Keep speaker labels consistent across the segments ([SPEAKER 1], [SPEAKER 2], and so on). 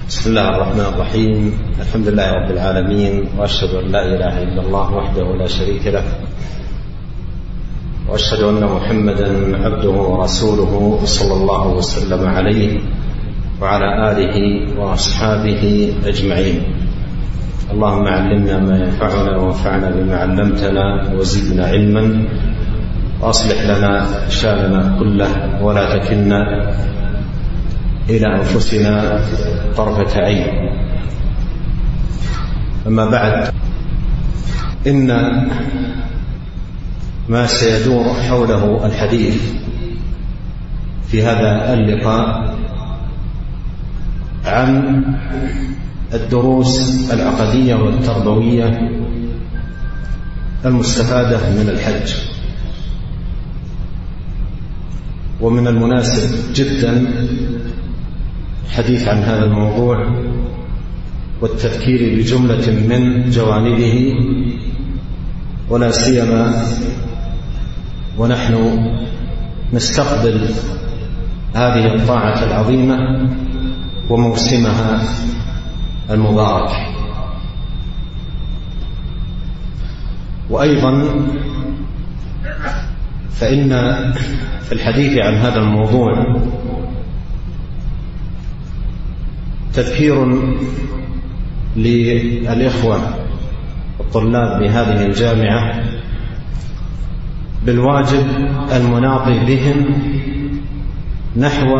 [SPEAKER 1] بسم الله الرحمن الرحيم. الحمد لله رب العالمين، وأشهد أن لا إله إلا الله وحده لا شريك له، وأشهد أن محمدا عبده ورسوله صلى الله وسلم عليه وعلى آله وأصحابه أجمعين. اللهم علمنا ما ينفعنا وانفعنا بما علمتنا وزدنا علما، وأصلح لنا شأننا كله ولا تكلنا إلى أنفسنا طرفة عين. أما بعد، إن ما سيدور حوله الحديث في هذا اللقاء عن الدروس العقدية والتربوية المستفادة من الحج. ومن المناسب جدا الحديث عن هذا الموضوع والتذكير بجملة من جوانبه، ولا سيما ونحن نستقبل هذه الطاعة العظيمة وموسمها المبارك. وأيضا فإن في الحديث عن هذا الموضوع تذكير للإخوة الطلاب بهذه الجامعة بالواجب المناضي بهم نحو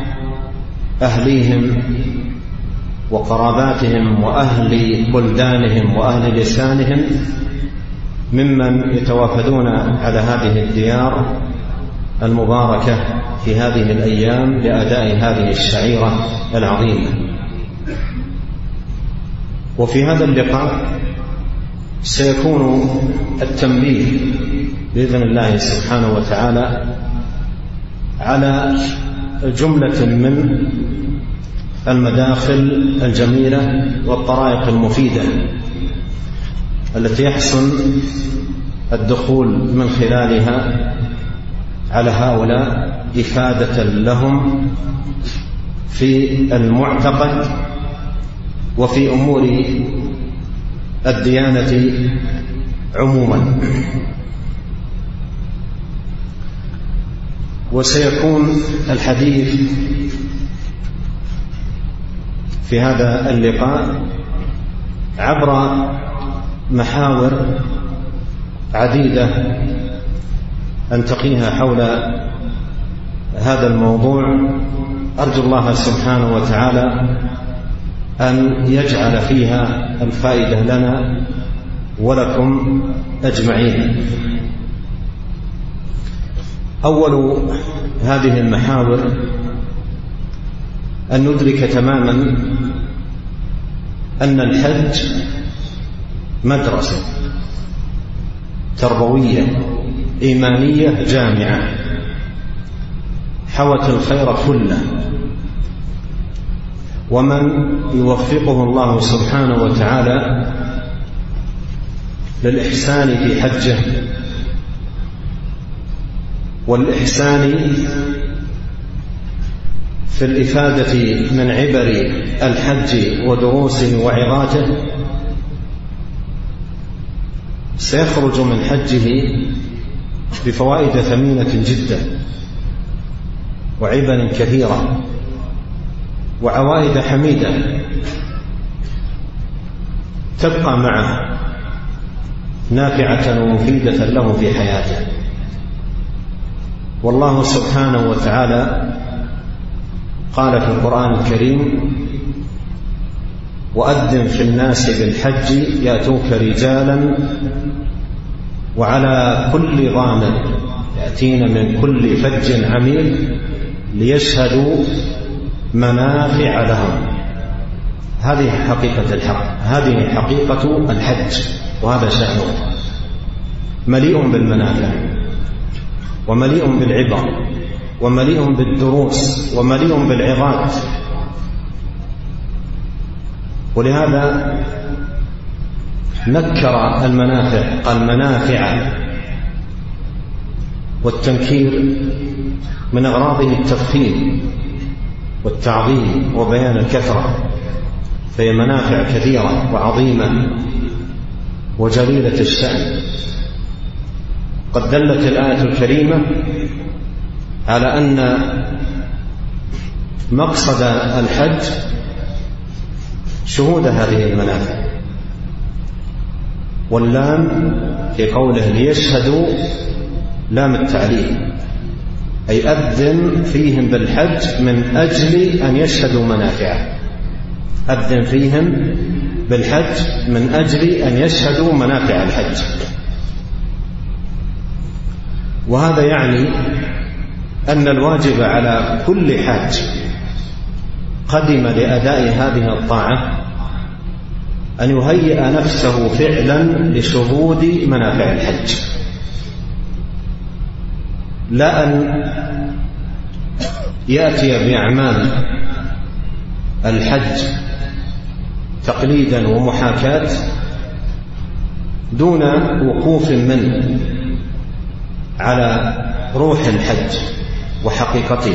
[SPEAKER 1] أهليهم وقراباتهم وأهل بلدانهم وأهل لسانهم ممن يتوافدون على هذه الديار المباركة في هذه الأيام لأداء هذه الشعيرة العظيمة. وفي هذا اللقاء سيكون التنبيه بإذن الله سبحانه وتعالى على جملة من المداخل الجميلة والطرائق المفيدة التي يحسن الدخول من خلالها على هؤلاء إفادة لهم في المعتقد وفي أمور الديانة عموما. وسيكون الحديث في هذا اللقاء عبر محاور عديدة أنتقيها حول هذا الموضوع. أرجو الله سبحانه وتعالى أن يجعل فيها الفائدة لنا ولكم أجمعين. أول هذه المحاور أن ندرك تماما أن الحج مدرسة تربوية إيمانية جامعة حوت الخير كله، ومن يوفقه الله سبحانه وتعالى للإحسان في حجه والإحسان في الإفادة من عبر الحج ودروسه وعظاته سيخرج من حجه بفوائد ثمينة جدا وعبر كثيرة وعوائد حميدة تبقى معه نافعة ومفيدة له في حياته. والله سبحانه وتعالى قال في القرآن الكريم: وأذن في الناس بالحج يأتوك رجالا وعلى كل ضامر يأتين من كل فج عميق ليشهدوا منافع لهم. هذه حقيقة الحق، هذه حقيقة الحج، وهذا شأنه مليء بالمنافع ومليء بالعبر ومليء بالدروس ومليء بالعظات. ولهذا نكر المنافع، قال منافع، والتنكير من أغراضه التفخيم والتعظيم وبيان الكثرة. فهي منافع كثيرة وعظيمة وجليلة الشأن. قد دلت الآية الكريمة على أن مقصد الحج شهود هذه المنافع، واللام في قوله ليشهدوا لام التعليل، أي أذن فيهم بالحج من أجل أن يشهدوا منافعه، أذن فيهم بالحج من أجل أن يشهدوا منافع الحج. وهذا يعني أن الواجب على كل حاج قدم لأداء هذه الطاعة أن يهيئ نفسه فعلا لشهود منافع الحج، لا أن يأتي بأعمال الحج تقليدا ومحاكاة دون وقوف منه على روح الحج وحقيقته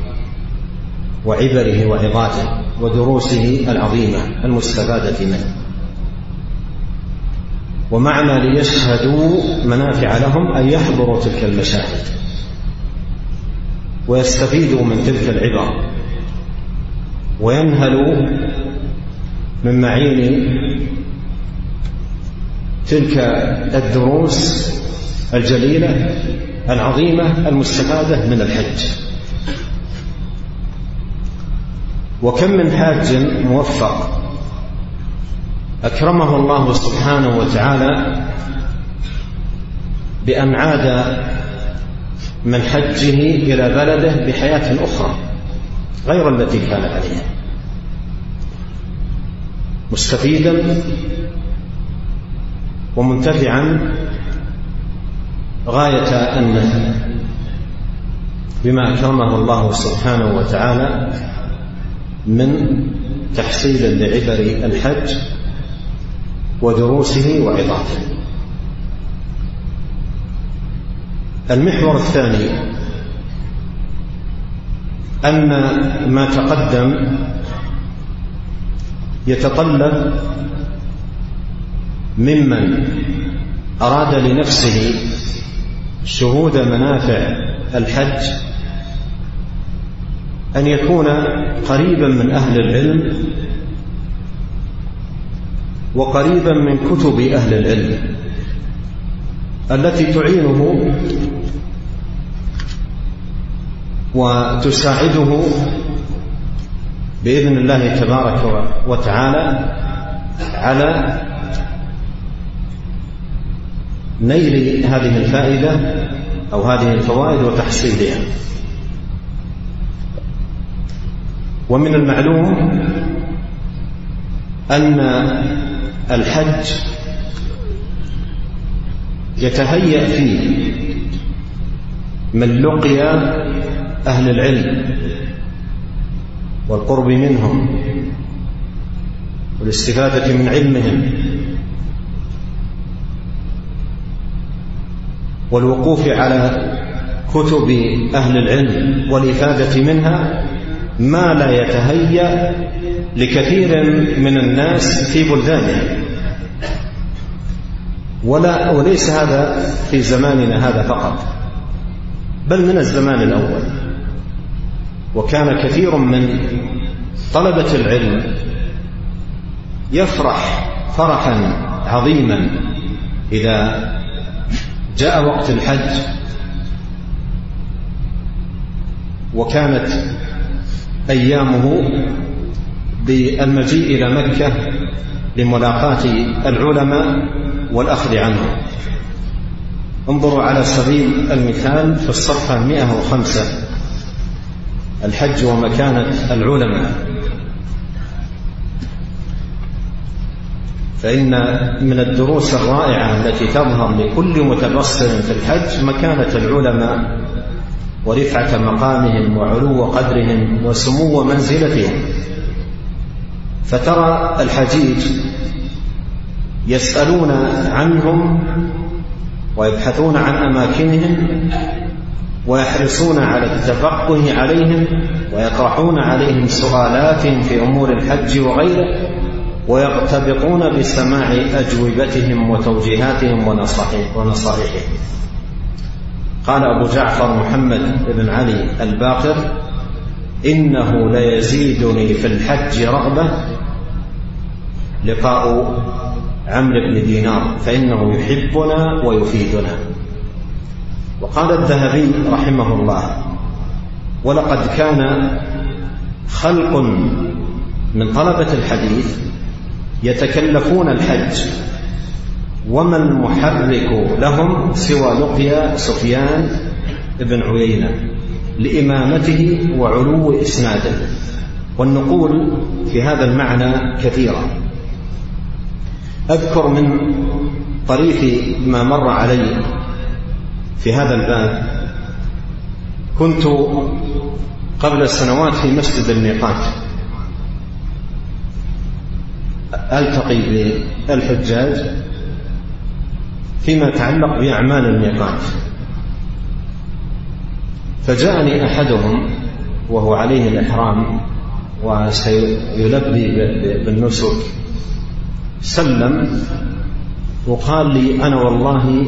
[SPEAKER 1] وعبره وعظاته ودروسه العظيمة المستفادة منه. ومعنى ليشهدوا منافع لهم أن يحضروا تلك المشاهد ويستفيدوا من تلك العبر وينهلوا من معين تلك الدروس الجليلة العظيمة المستفادة من الحج. وكم من حاج موفق أكرمه الله سبحانه وتعالى بأن عاد من حجه إلى بلده بحياة أخرى غير التي كان عليها، مستفيدا ومنتفعا غاية النفع بما أكرمه الله سبحانه وتعالى من تحصيل لعبر الحج ودروسه وعظاته. المحور الثاني أن ما تقدم يتطلب ممن أراد لنفسه شهود منافع الحج أن يكون قريبا من أهل العلم وقريبا من كتب أهل العلم التي تعينه وتساعده بإذن الله تبارك وتعالى على نيل هذه الفائدة أو هذه الفوائد وتحصيلها. ومن المعلوم أن الحج يتهيأ فيه من لقيا أهل العلم والقرب منهم والاستفادة من علمهم والوقوف على كتب أهل العلم والإفادة منها ما لا يتهيأ لكثير من الناس في بلدانهم. وليس هذا في زماننا هذا فقط، بل من الزمان الأول. وكان كثير من طلبة العلم يفرح فرحا عظيما إذا جاء وقت الحج وكانت أيامه بالمجيء إلى مكة لملاقاة العلماء والأخذ عنهم. انظروا على سبيل المثال في الصفحة 105 الحج ومكانة العلماء، فإن من الدروس الرائعة التي تظهر لكل متبصر في الحج مكانة العلماء ورفعة مقامهم وعلو قدرهم وسمو منزلتهم. فترى الحجيج يسألون عنهم ويبحثون عن أماكنهم ويحرصون على التفقه عليهم ويطرحون عليهم سؤالات في أمور الحج وغيره، ويغتبطون بسماع أجوبتهم وتوجيهاتهم ونصائحهم. قال أبو جعفر محمد بن علي الباقر: إنه ليزيدني في الحج رغبة لقاء عمرو بن دينار فإنه يحبنا ويفيدنا. وقال الذهبي رحمه الله: ولقد كان خلق من طلبة الحديث يتكلفون الحج وما المحرك لهم سوى لقيا سفيان بن عيينة لإمامته وعلو إسناده. والنقول في هذا المعنى كثيرة. أذكر من طريق ما مر علي في هذا الباب: كنت قبل السنوات في مسجد الميقات ألتقي بالحجاج فيما يتعلق بأعمال الميقات، فجاءني أحدهم وهو عليه الإحرام وسيلبي بالنسك، سلم وقال لي: أنا والله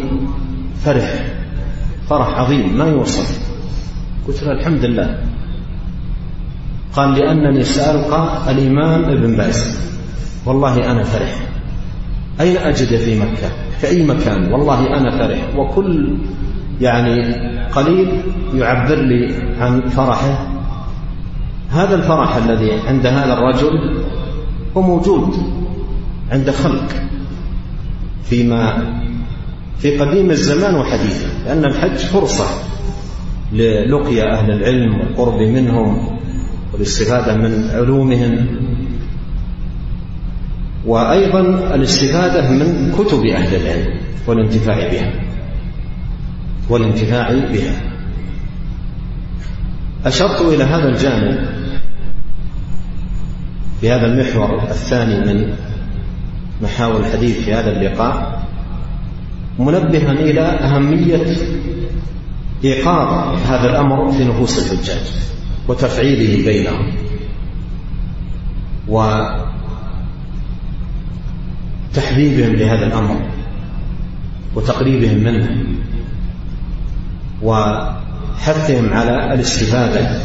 [SPEAKER 1] فرح عظيم ما يوصف. قلت له: الحمد لله. قال: لأنني سألقى الإمام ابن باز. والله أنا فرح. أين أجد في مكة؟ في أي مكان؟ والله أنا فرح. وكل قليل يعبر لي عن فرحه. هذا الفرح الذي عند هذا الرجل هو موجود عند خلق في قديم الزمان وحديثه، لأن الحج فرصة للقيا أهل العلم والقرب منهم والاستفادة من علومهم، وأيضا الاستفادة من كتب أهل العلم والانتفاع بها. أشرت إلى هذا الجانب في هذا المحور الثاني من محاور الحديث في هذا اللقاء، منبها إلى أهمية إيقاظ هذا الأمر في نفوس الحجاج وتفعيله بينهم وتحبيبهم لهذا الأمر وتقريبهم منه وحثهم على الاستفادة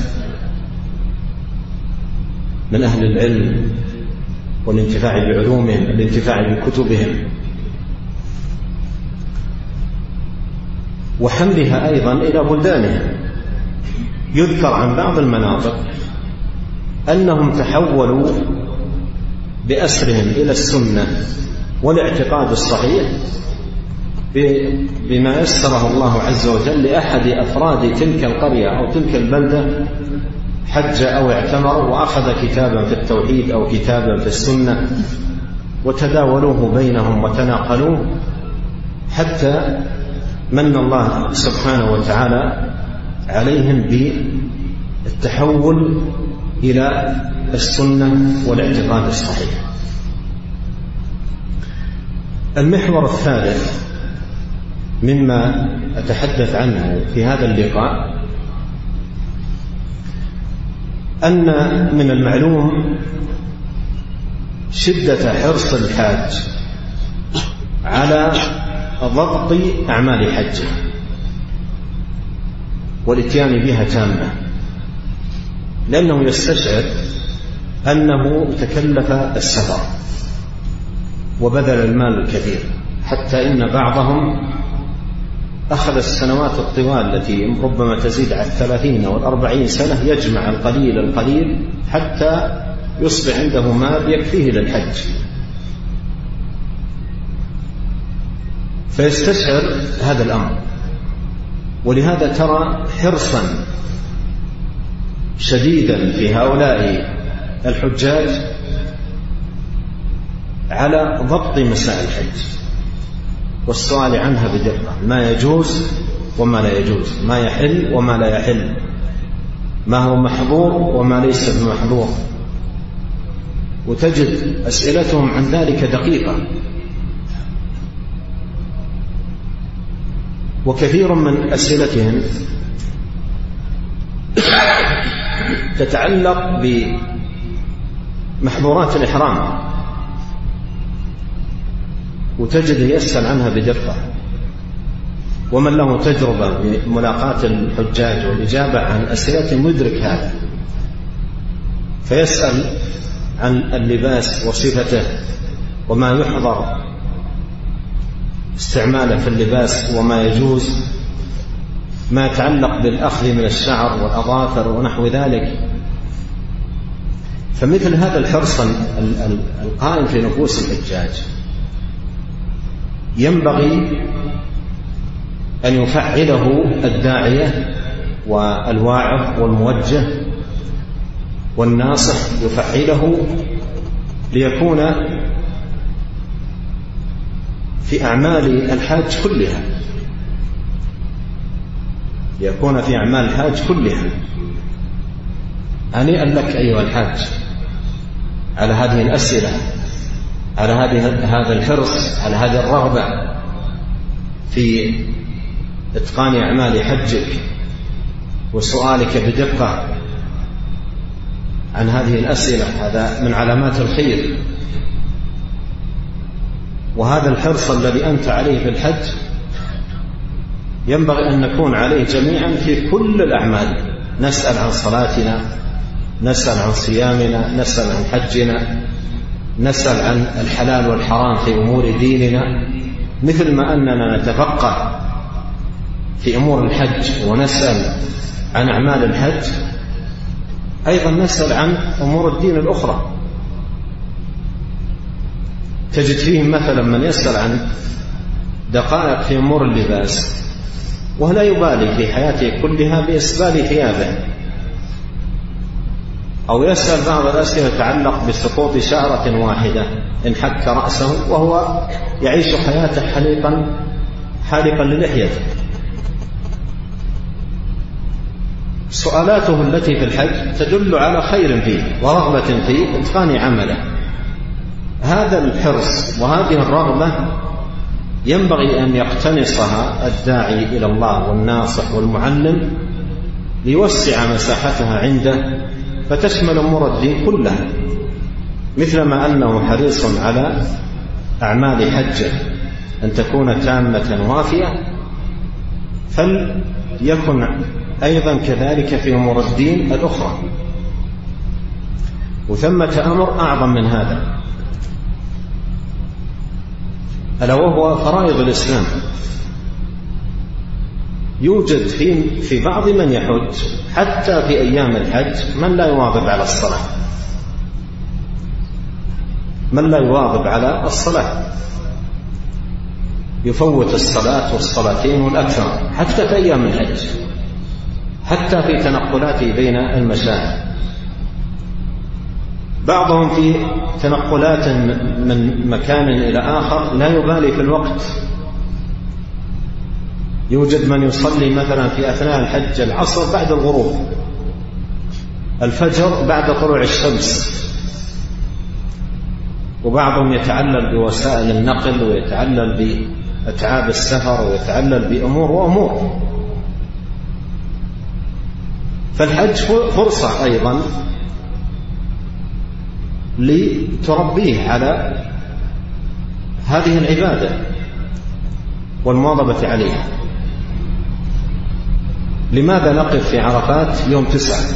[SPEAKER 1] من أهل العلم والانتفاع بعلومهم، الانتفاع بكتبهم، وحملها أيضا إلى بلدانهم. يذكر عن بعض المناطق أنهم تحولوا بأسرهم إلى السنة والاعتقاد الصحيح بما يسره الله عز وجل لأحد أفراد تلك القرية أو تلك البلدة، حج أو اعتمر وأخذ كتابا في التوحيد أو كتابا في السنة وتداولوه بينهم وتناقلوه، حتى من الله سبحانه وتعالى عليهم بالتحول إلى السنة والاعتقاد الصحيح. المحور الثالث مما أتحدث عنه في هذا اللقاء أن من المعلوم شدة حرص الحاج على ضبط أعمال حجه والاتيان بها تامة، لأنه يستشعر أنه تكلف السفر وبذل المال الكثير، حتى إن بعضهم أخذ السنوات الطوال التي ربما تزيد على 30 أو 40 سنة يجمع القليل حتى يصبح عنده مال يكفيه للحج، فيستشعر هذا الأمر. ولهذا ترى حرصا شديدا في هؤلاء الحجاج على ضبط مسائل الحج والسؤال عنها بدقة، ما يجوز وما لا يجوز، ما يحل وما لا يحل، ما هو محظور وما ليس بمحظور، وتجد أسئلتهم عن ذلك دقيقة. وكثير من أسئلتهم تتعلق بمحظورات الإحرام وتجد يسأل عنها بدقة، ومن له تجربة بملاقاة الحجاج والإجابة عن أسئلتهم يدرك هذا، فيسأل عن اللباس وصفته وما يحضر استعماله في اللباس وما يجوز، ما يتعلق بالأخذ من الشعر والأظافر ونحو ذلك. فمثل هذا الحرص القائم في نفوس الحجاج ينبغي أن يفعله الداعية والواعظ والموجه والناصح، يفعله ليكون في أعمال الحاج كلها، ليكون في أعمال الحاج كلها. هنيئا لك أيها الحاج على هذه الأسئلة، على هذا الحرص، على هذه الرغبة في إتقان أعمال حجك وسؤالك بدقة عن هذه الأسئلة. هذا من علامات الخير، وهذا الحرص الذي أنت عليه في الحج ينبغي أن نكون عليه جميعا في كل الأعمال. نسأل عن صلاتنا، نسأل عن صيامنا، نسأل عن حجنا، نسأل عن الحلال والحرام في أمور ديننا، مثل ما أننا نتفقه في أمور الحج ونسأل عن أعمال الحج، أيضا نسأل عن أمور الدين الأخرى. تجد فيهم مثلا من يسأل عن دقائق في أمور اللباس ولا يبالي في حياته كلها بإسبال ثيابه، أو يسأل بعض الأسئلة تتعلق بسقوط شعرة واحدة إن حك رأسه وهو يعيش حياته حالقا للحيته. سؤالاته التي في الحج تدل على خير فيه ورغبة في إتقان عمله. هذا الحرص وهذه الرغبة ينبغي أن يقتنصها الداعي إلى الله والناصح والمعلم ليوسع مساحتها عنده فتشمل أمور الدين كلها، مثلما أنه حريص على أعمال حجه أن تكون تامة وافية، فليكن أيضا كذلك في أمور الدين الأخرى. وثمة أمر أعظم من هذا، ألا وهو فرائض الإسلام. يوجد في بعض من يحج حتى في أيام الحج من لا يواظب على الصلاة، من لا يواظب على الصلاة، يفوت الصلاة والصلاتين والأكثر حتى في أيام الحج، حتى في تنقلاته بين المشاعر. بعضهم في تنقلات من مكان إلى آخر لا يبالي في الوقت. يوجد من يصلي مثلا في أثناء الحج العصر بعد الغروب، الفجر بعد طلوع الشمس، وبعضهم يتعلل بوسائل النقل ويتعلل بأتعاب السفر ويتعلل بأمور وأمور. فالحج فرصة أيضا لتربيه على هذه العبادة والمواظبة عليها. لماذا نقف في عرفات يوم 9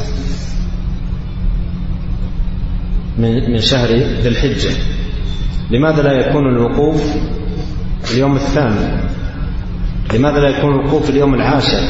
[SPEAKER 1] من شهر ذي الحجة؟ لماذا لا يكون الوقوف اليوم 8؟ لماذا لا يكون الوقوف اليوم 10؟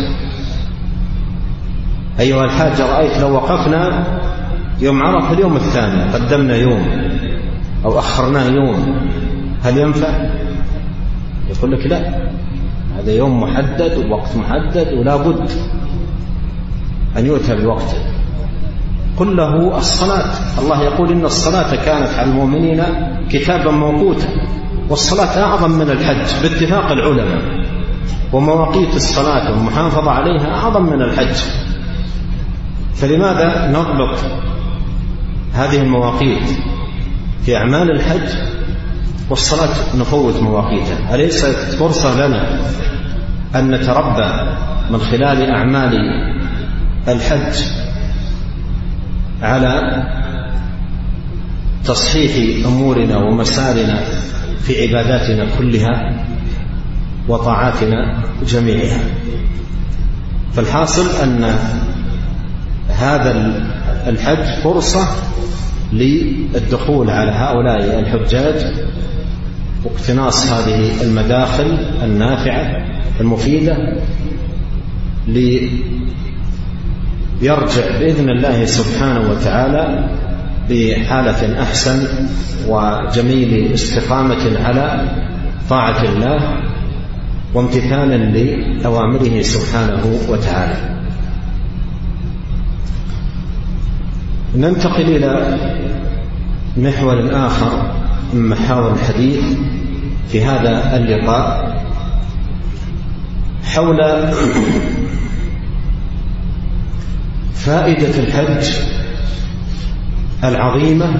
[SPEAKER 1] أيها الحاج، رأيت لو وقفنا يوم عرفة اليوم 8 قدمنا يوم أو أخرناه يوم، هل ينفع؟ يقول لك لا، هذا يوم محدد ووقت محدد ولا بد أن يؤتى بوقته. قل له الصلاة، الله يقول إن الصلاة كانت على المؤمنين كتابا موقوتا، والصلاة أعظم من الحج باتفاق العلماء، ومواقيت الصلاة والمحافظة عليها أعظم من الحج. فلماذا نضبط هذه المواقيت في أعمال الحج والصلاة نفوت مواقيتها؟ أليست فرصة لنا أن نتربى من خلال أعمال الحج على تصحيح أمورنا ومسارنا في عباداتنا كلها وطاعاتنا جميعها. فالحاصل أن هذا الحج فرصة للدخول على هؤلاء الحجاج واقتناص هذه المداخل النافعة المفيدة ليرجع بإذن الله سبحانه وتعالى بحالة أحسن وجميل استقامة على طاعة الله وامتثالا لأوامره سبحانه وتعالى. ننتقل إلى محور آخر من محاور الحديث في هذا اللقاء حول فائدة الحج العظيمة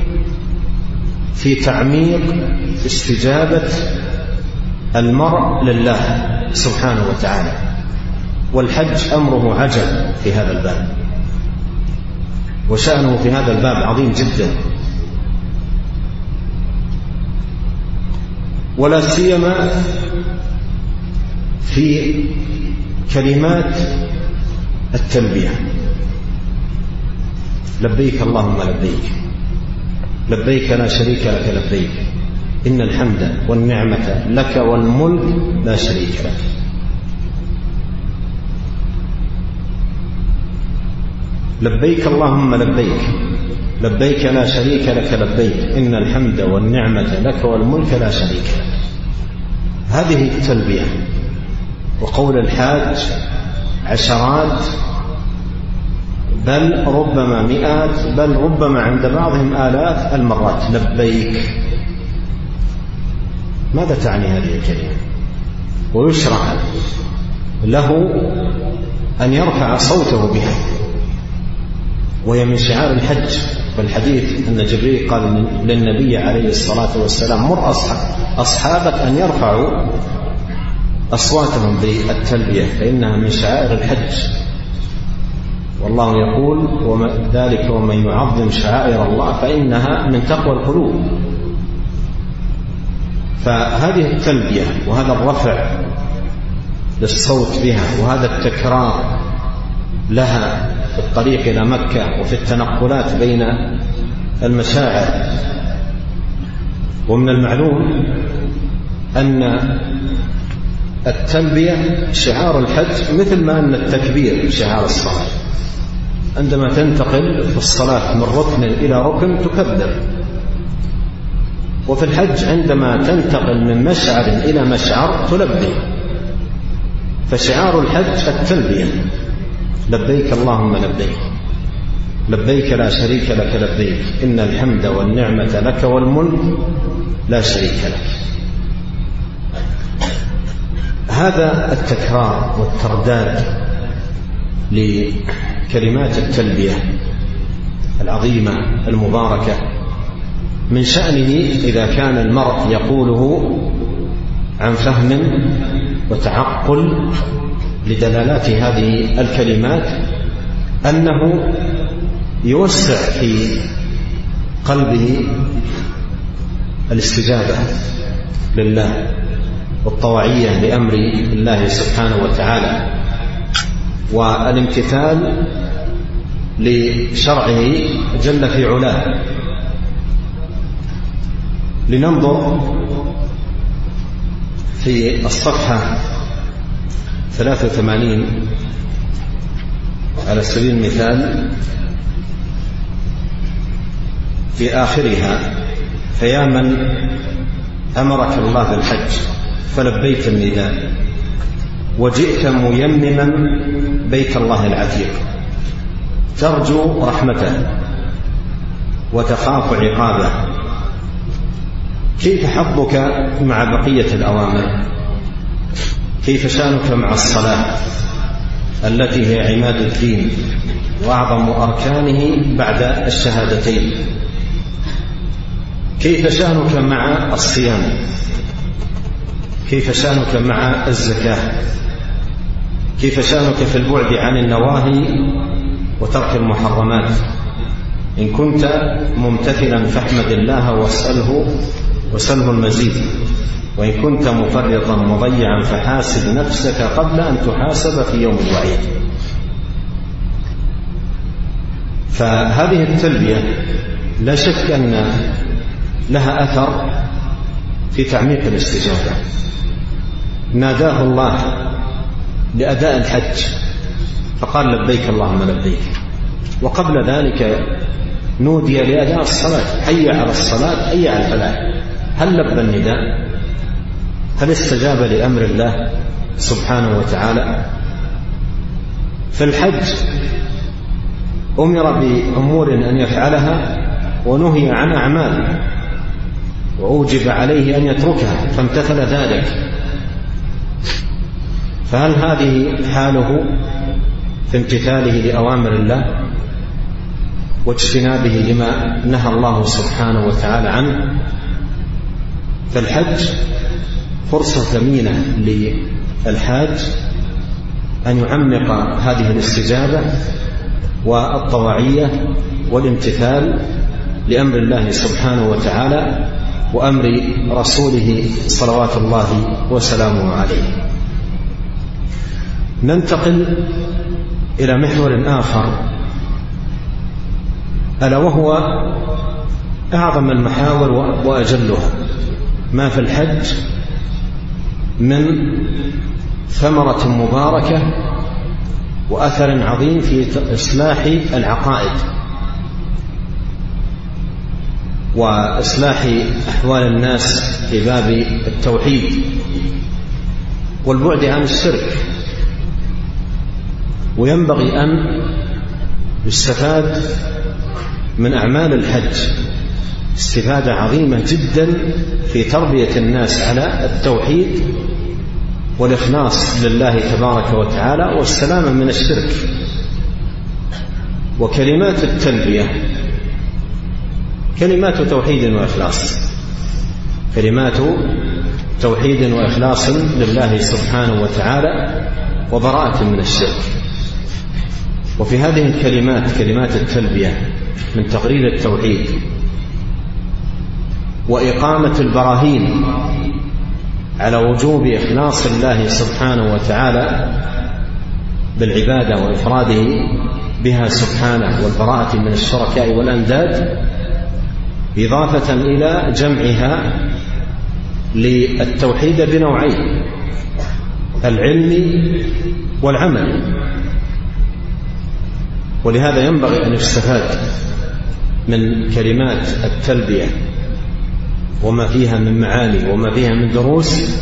[SPEAKER 1] في تعميق استجابة المرء لله سبحانه وتعالى. والحج أمره عجب في هذا الباب، وشأنه في هذا الباب عظيم جدا، ولا سيما في كلمات التلبية: لبيك اللهم لبيك، لبيك لا شريك لك لبيك، إن الحمد والنعمة لك والملك لا شريك لك. لبيك اللهم لبيك، لبيك لا شريك لك لبيك، إن الحمد والنعمة لك والملك لا شريك لك. هذه التلبية، وقول الحاج عشرات بل ربما مئات بل ربما عند بعضهم آلاف المرات لبيك. ماذا تعني هذه الكلمة؟ ويشرع له أن يرفع صوته بها، وهي من شعار الحج. فالحديث أن جبريل قال للنبي عليه الصلاة والسلام: مر أصحابك أن يرفعوا أصواتهم بالتلبية فإنها من شعائر الحج. والله يقول: ذلك ومن يعظم شعائر الله فإنها من تقوى القلوب. فهذه التلبية وهذا الرفع للصوت بها وهذا التكرار لها في الطريق إلى مكة وفي التنقلات بين المشاعر. ومن المعلوم أن التلبية شعار الحج مثل ما أن التكبير شعار الصلاة. عندما تنتقل في الصلاة من ركن إلى ركن تكبر، وفي الحج عندما تنتقل من مشعر إلى مشعر تلبي. فشعار الحج التلبية: لبيك اللهم لبيك، لبيك لا شريك لك لبيك، إن الحمد والنعمة لك والملك لا شريك لك. هذا التكرار والترداد لكلمات التلبية العظيمة المباركة من شأنه إذا كان المرء يقوله عن فهم وتعقل لدلالات هذه الكلمات أنه يوسع في قلبه الاستجابة لله والطوعية لأمر الله سبحانه وتعالى والامتثال لشرعه جل في علاه. لننظر في الصفحة 83 على سبيل المثال في آخرها: فيا من أمرك الله بالحج فلبيت النداء وجئت ميمما بيت الله العتيق، ترجو رحمته وتخاف عقابه، كيف حظك مع بقية الأوامر؟ كيف شأنك مع الصلاة التي هي عماد الدين وأعظم أركانه بعد الشهادتين؟ كيف شأنك مع الصيام؟ كيف شأنك مع الزكاة؟ كيف شأنك في البعد عن النواهي وترك المحرمات؟ إن كنت ممتثلا فاحمد الله واسأله وسله المزيد، وإن كنت مفرطا مضيعا فحاسب نفسك قبل أن تحاسب في يوم الوعيد. فهذه التلبية لا شك أن لها أثر في تعميق الاستجابة. ناداه الله لأداء الحج فقال لبيك اللهم لبيك، وقبل ذلك نودي لأداء الصلاة حي على الصلاة حي على الفلاح. هل لبى النداء؟ هل استجاب لأمر الله سبحانه وتعالى؟ في الحج أمر بأمور أن يفعلها ونهي عن أعمال وأوجب عليه أن يتركها فامتثل ذلك. فهل هذه حاله في امتثاله لأوامر الله واجتنابه لما نهى الله سبحانه وتعالى عنه؟ فالحج فرصة ثمينة للحاج أن يعمق هذه الاستجابة والطواعية والامتثال لأمر الله سبحانه وتعالى وأمر رسوله صلوات الله وسلامه عليه. ننتقل إلى محور آخر، ألا وهو أعظم المحاور وأجلها، ما في الحج من ثمرة مباركة وأثر عظيم في إصلاح العقائد وإصلاح أحوال الناس في باب التوحيد والبعد عن الشرك. وينبغي أن يستفاد من أعمال الحج استفادة عظيمة جدا في تربية الناس على التوحيد والإخلاص لله تبارك وتعالى والسلامة من الشرك. وكلمات التلبية كلمات توحيد وإخلاص، كلمات توحيد وإخلاص لله سبحانه وتعالى وبراءة من الشرك. وفي هذه الكلمات كلمات التلبية من تقرير التوحيد وإقامة البراهين على وجوب إخلاص الله سبحانه وتعالى بالعبادة وإفراده بها سبحانه والبراءة من الشركاء والأنداد، إضافة إلى جمعها للتوحيد بنوعين، العلم والعمل. ولهذا ينبغي أن يستفاد من كلمات التلبية وما فيها من معاني وما فيها من دروس،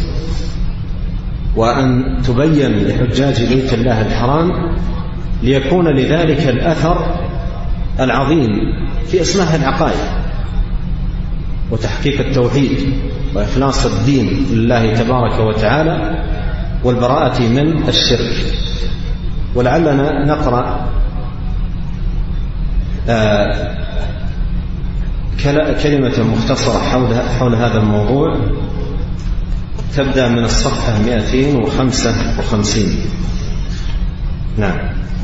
[SPEAKER 1] وأن تبين لحجاج بيت الله الحرام ليكون لذلك الأثر العظيم في إصلاح العقائد وتحقيق التوحيد وإخلاص الدين لله تبارك وتعالى والبراءة من الشرك. ولعلنا نقرأ كلمة مختصرة حول هذا الموضوع تبدأ من الصفحة 255. نعم.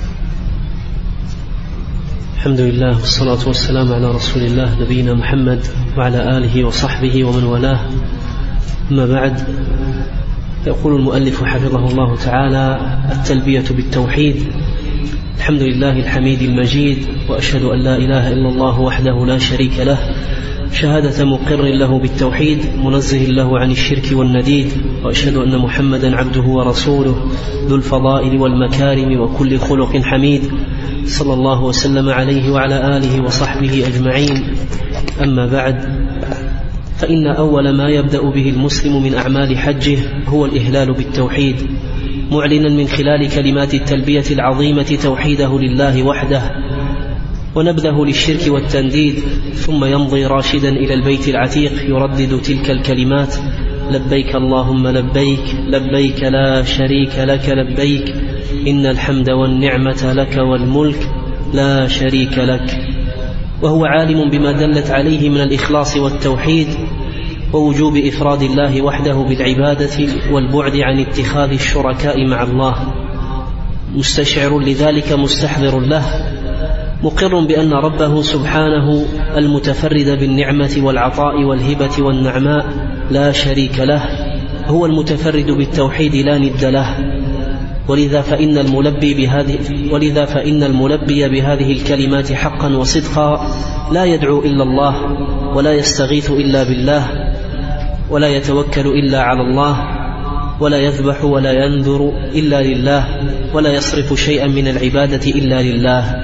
[SPEAKER 2] الحمد لله والصلاة والسلام على رسول الله نبينا محمد وعلى آله وصحبه ومن والاه، أما بعد. يقول المؤلف حفظه الله تعالى: التلبية بالتوحيد. الحمد لله الحميد المجيد، وأشهد أن لا إله إلا الله وحده لا شريك له، شهادة مقر له بالتوحيد منزه له عن الشرك والنديد، وأشهد أن محمدا عبده ورسوله ذو الفضائل والمكارم وكل خلق حميد، صلى الله وسلم عليه وعلى آله وصحبه أجمعين. أما بعد، فإن أول ما يبدأ به المسلم من أعمال حجه هو الإهلال بالتوحيد، معلنا من خلال كلمات التلبية العظيمة توحيده لله وحده ونبذه للشرك والتنديد، ثم يمضي راشدا إلى البيت العتيق يردد تلك الكلمات: لبيك اللهم لبيك، لبيك لا شريك لك لبيك، إن الحمد والنعمة لك والملك لا شريك لك. وهو عالم بما دلت عليه من الإخلاص والتوحيد ووجوب إفراد الله وحده بالعبادة والبعد عن اتخاذ الشركاء مع الله، مستشعر لذلك مستحضر له، مقر بأن ربه سبحانه المتفرد بالنعمة والعطاء والهبة والنعماء لا شريك له، هو المتفرد بالتوحيد لا ند له. ولذا فإن الملبي بهذه الكلمات حقا وصدقا لا يدعو إلا الله، ولا يستغيث إلا بالله، ولا يتوكل إلا على الله، ولا يذبح ولا ينذر إلا لله، ولا يصرف شيئا من العبادة إلا لله.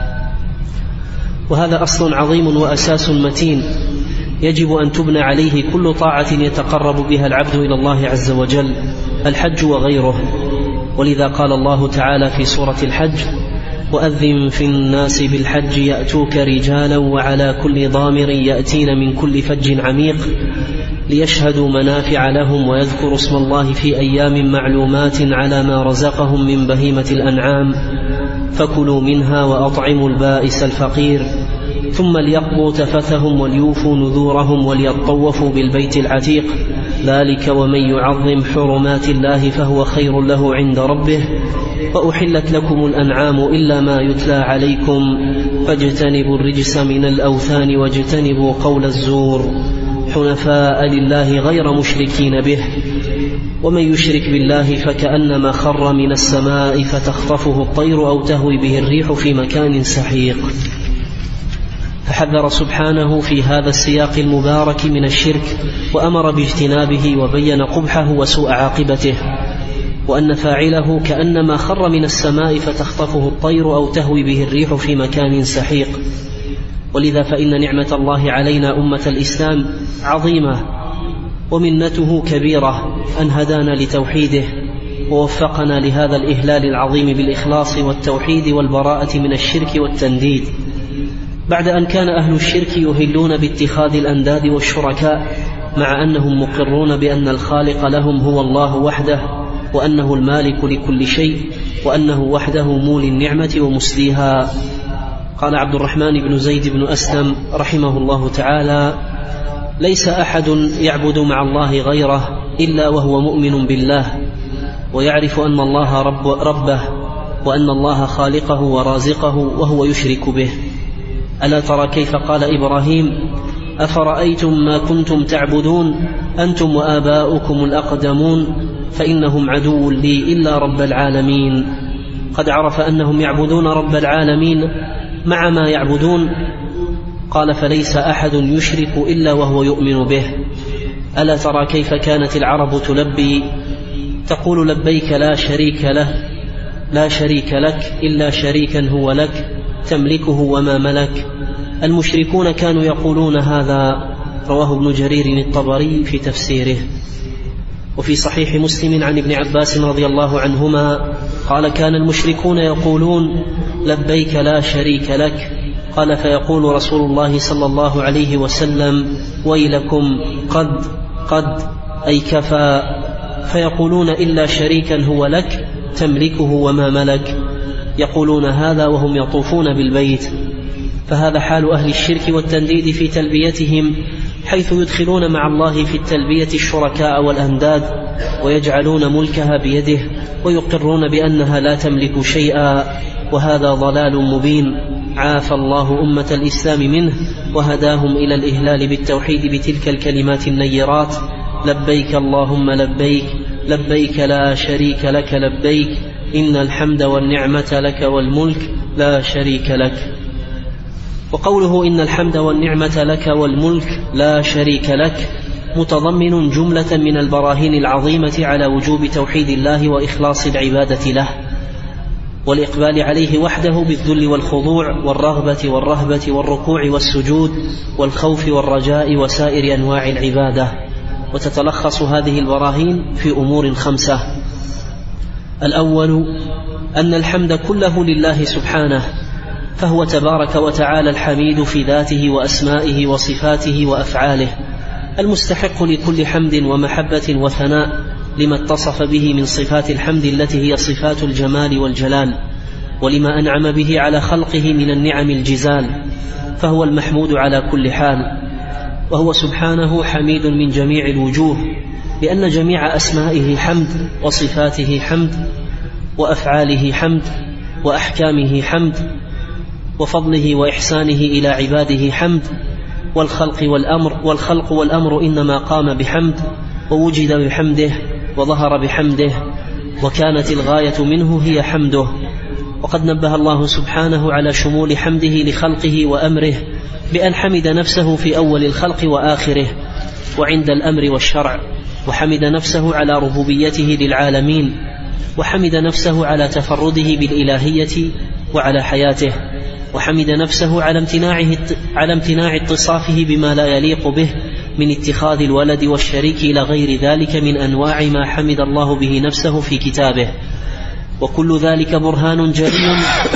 [SPEAKER 2] وهذا أصل عظيم وأساس متين يجب أن تبنى عليه كل طاعة يتقرب بها العبد إلى الله عز وجل، الحج وغيره. ولذا قال الله تعالى في سورة الحج: وأذن في الناس بالحج يأتوك رجالا وعلى كل ضامر يأتين من كل فج عميق ليشهدوا منافع لهم ويذكروا اسم الله في أيام معلومات على ما رزقهم من بهيمة الأنعام فكلوا منها وأطعموا البائس الفقير ثم ليقضوا تفثهم وليوفوا نذورهم وليطوفوا بالبيت العتيق ذلك ومن يعظم حرمات الله فهو خير له عند ربه وأحلت لكم الأنعام إلا ما يتلى عليكم فاجتنبوا الرجس من الأوثان واجتنبوا قول الزور حنفاء لله غير مشركين به ومن يشرك بالله فكأنما خر من السماء فتخطفه الطير أو تهوي به الريح في مكان سحيق. فحذر سبحانه في هذا السياق المبارك من الشرك وأمر باجتنابه وبين قبحه وسوء عاقبته وأن فاعله كأنما خر من السماء فتخطفه الطير أو تهوي به الريح في مكان سحيق. ولذا فإن نعمة الله علينا أمة الإسلام عظيمة ومنته كبيرة أن هدانا لتوحيده ووفقنا لهذا الإهلال العظيم بالإخلاص والتوحيد والبراءة من الشرك والتنديد، بعد أن كان أهل الشرك يهلون باتخاذ الأنداد والشركاء مع أنهم مقرون بأن الخالق لهم هو الله وحده وأنه المالك لكل شيء وأنه وحده مولي النعمة ومسليها. قال عبد الرحمن بن زيد بن أسلم رحمه الله تعالى: ليس أحد يعبد مع الله غيره إلا وهو مؤمن بالله ويعرف أن الله ربه وأن الله خالقه ورازقه وهو يشرك به. ألا ترى كيف قال إبراهيم: أفرأيتم ما كنتم تعبدون أنتم وآباؤكم الأقدمون فإنهم عدو لي إلا رب العالمين. قد عرف أنهم يعبدون رب العالمين مع ما يعبدون. قال: فليس أحد يشرك إلا وهو يؤمن به. ألا ترى كيف كانت العرب تلبي تقول: لبيك لا شريك لك إلا شريكا هو لك تملكه وما ملك. المشركون كانوا يقولون هذا، رواه ابن جرير الطبري في تفسيره. وفي صحيح مسلم عن ابن عباس رضي الله عنهما قال: كان المشركون يقولون: لبيك لا شريك لك. قال: فيقول رسول الله صلى الله عليه وسلم: ويلكم قد أي كفى. فيقولون: إلا شريكا هو لك تملكه وما ملك. يقولون هذا وهم يطوفون بالبيت. فهذا حال أهل الشرك والتنديد في تلبيتهم، حيث يدخلون مع الله في التلبية الشركاء والأنداد ويجعلون ملكها بيده ويقرون بأنها لا تملك شيئا، وهذا ضلال مبين عافى الله أمة الإسلام منه وهداهم إلى الإهلال بالتوحيد بتلك الكلمات النيرات: لبيك اللهم لبيك لبيك لا شريك لك لبيك إن الحمد والنعمة لك والملك لا شريك لك. وقوله إن الحمد والنعمة لك والملك لا شريك لك متضمن جملة من البراهين العظيمة على وجوب توحيد الله وإخلاص العبادة له والإقبال عليه وحده بالذل والخضوع والرغبة والرهبة والركوع والسجود والخوف والرجاء وسائر أنواع العبادة. وتتلخص هذه البراهين في أمور 5: الأول أن الحمد كله لله سبحانه، فهو تبارك وتعالى الحميد في ذاته وأسمائه وصفاته وأفعاله، المستحق لكل حمد ومحبة وثناء لما اتصف به من صفات الحمد التي هي صفات الجمال والجلال، ولما أنعم به على خلقه من النعم الجزال، فهو المحمود على كل حال. وهو سبحانه حميد من جميع الوجوه، لأن جميع أسمائه حمد وصفاته حمد وأفعاله حمد وأحكامه حمد، وفضله وإحسانه إلى عباده حمد، والخلق والأمر إنما قام بحمد ووجد بحمده وظهر بحمده، وكانت الغاية منه هي حمده. وقد نبه الله سبحانه على شمول حمده لخلقه وأمره بأن حمد نفسه في أول الخلق وآخره وعند الأمر والشرع، وحمد نفسه على ربوبيته للعالمين، وحمد نفسه على تفرده بالإلهية وعلى حياته، وحمد نفسه على امتناع اتصافه بما لا يليق به من اتخاذ الولد والشريك إلى غير ذلك من أنواع ما حمد الله به نفسه في كتابه. وكل ذلك برهان جلي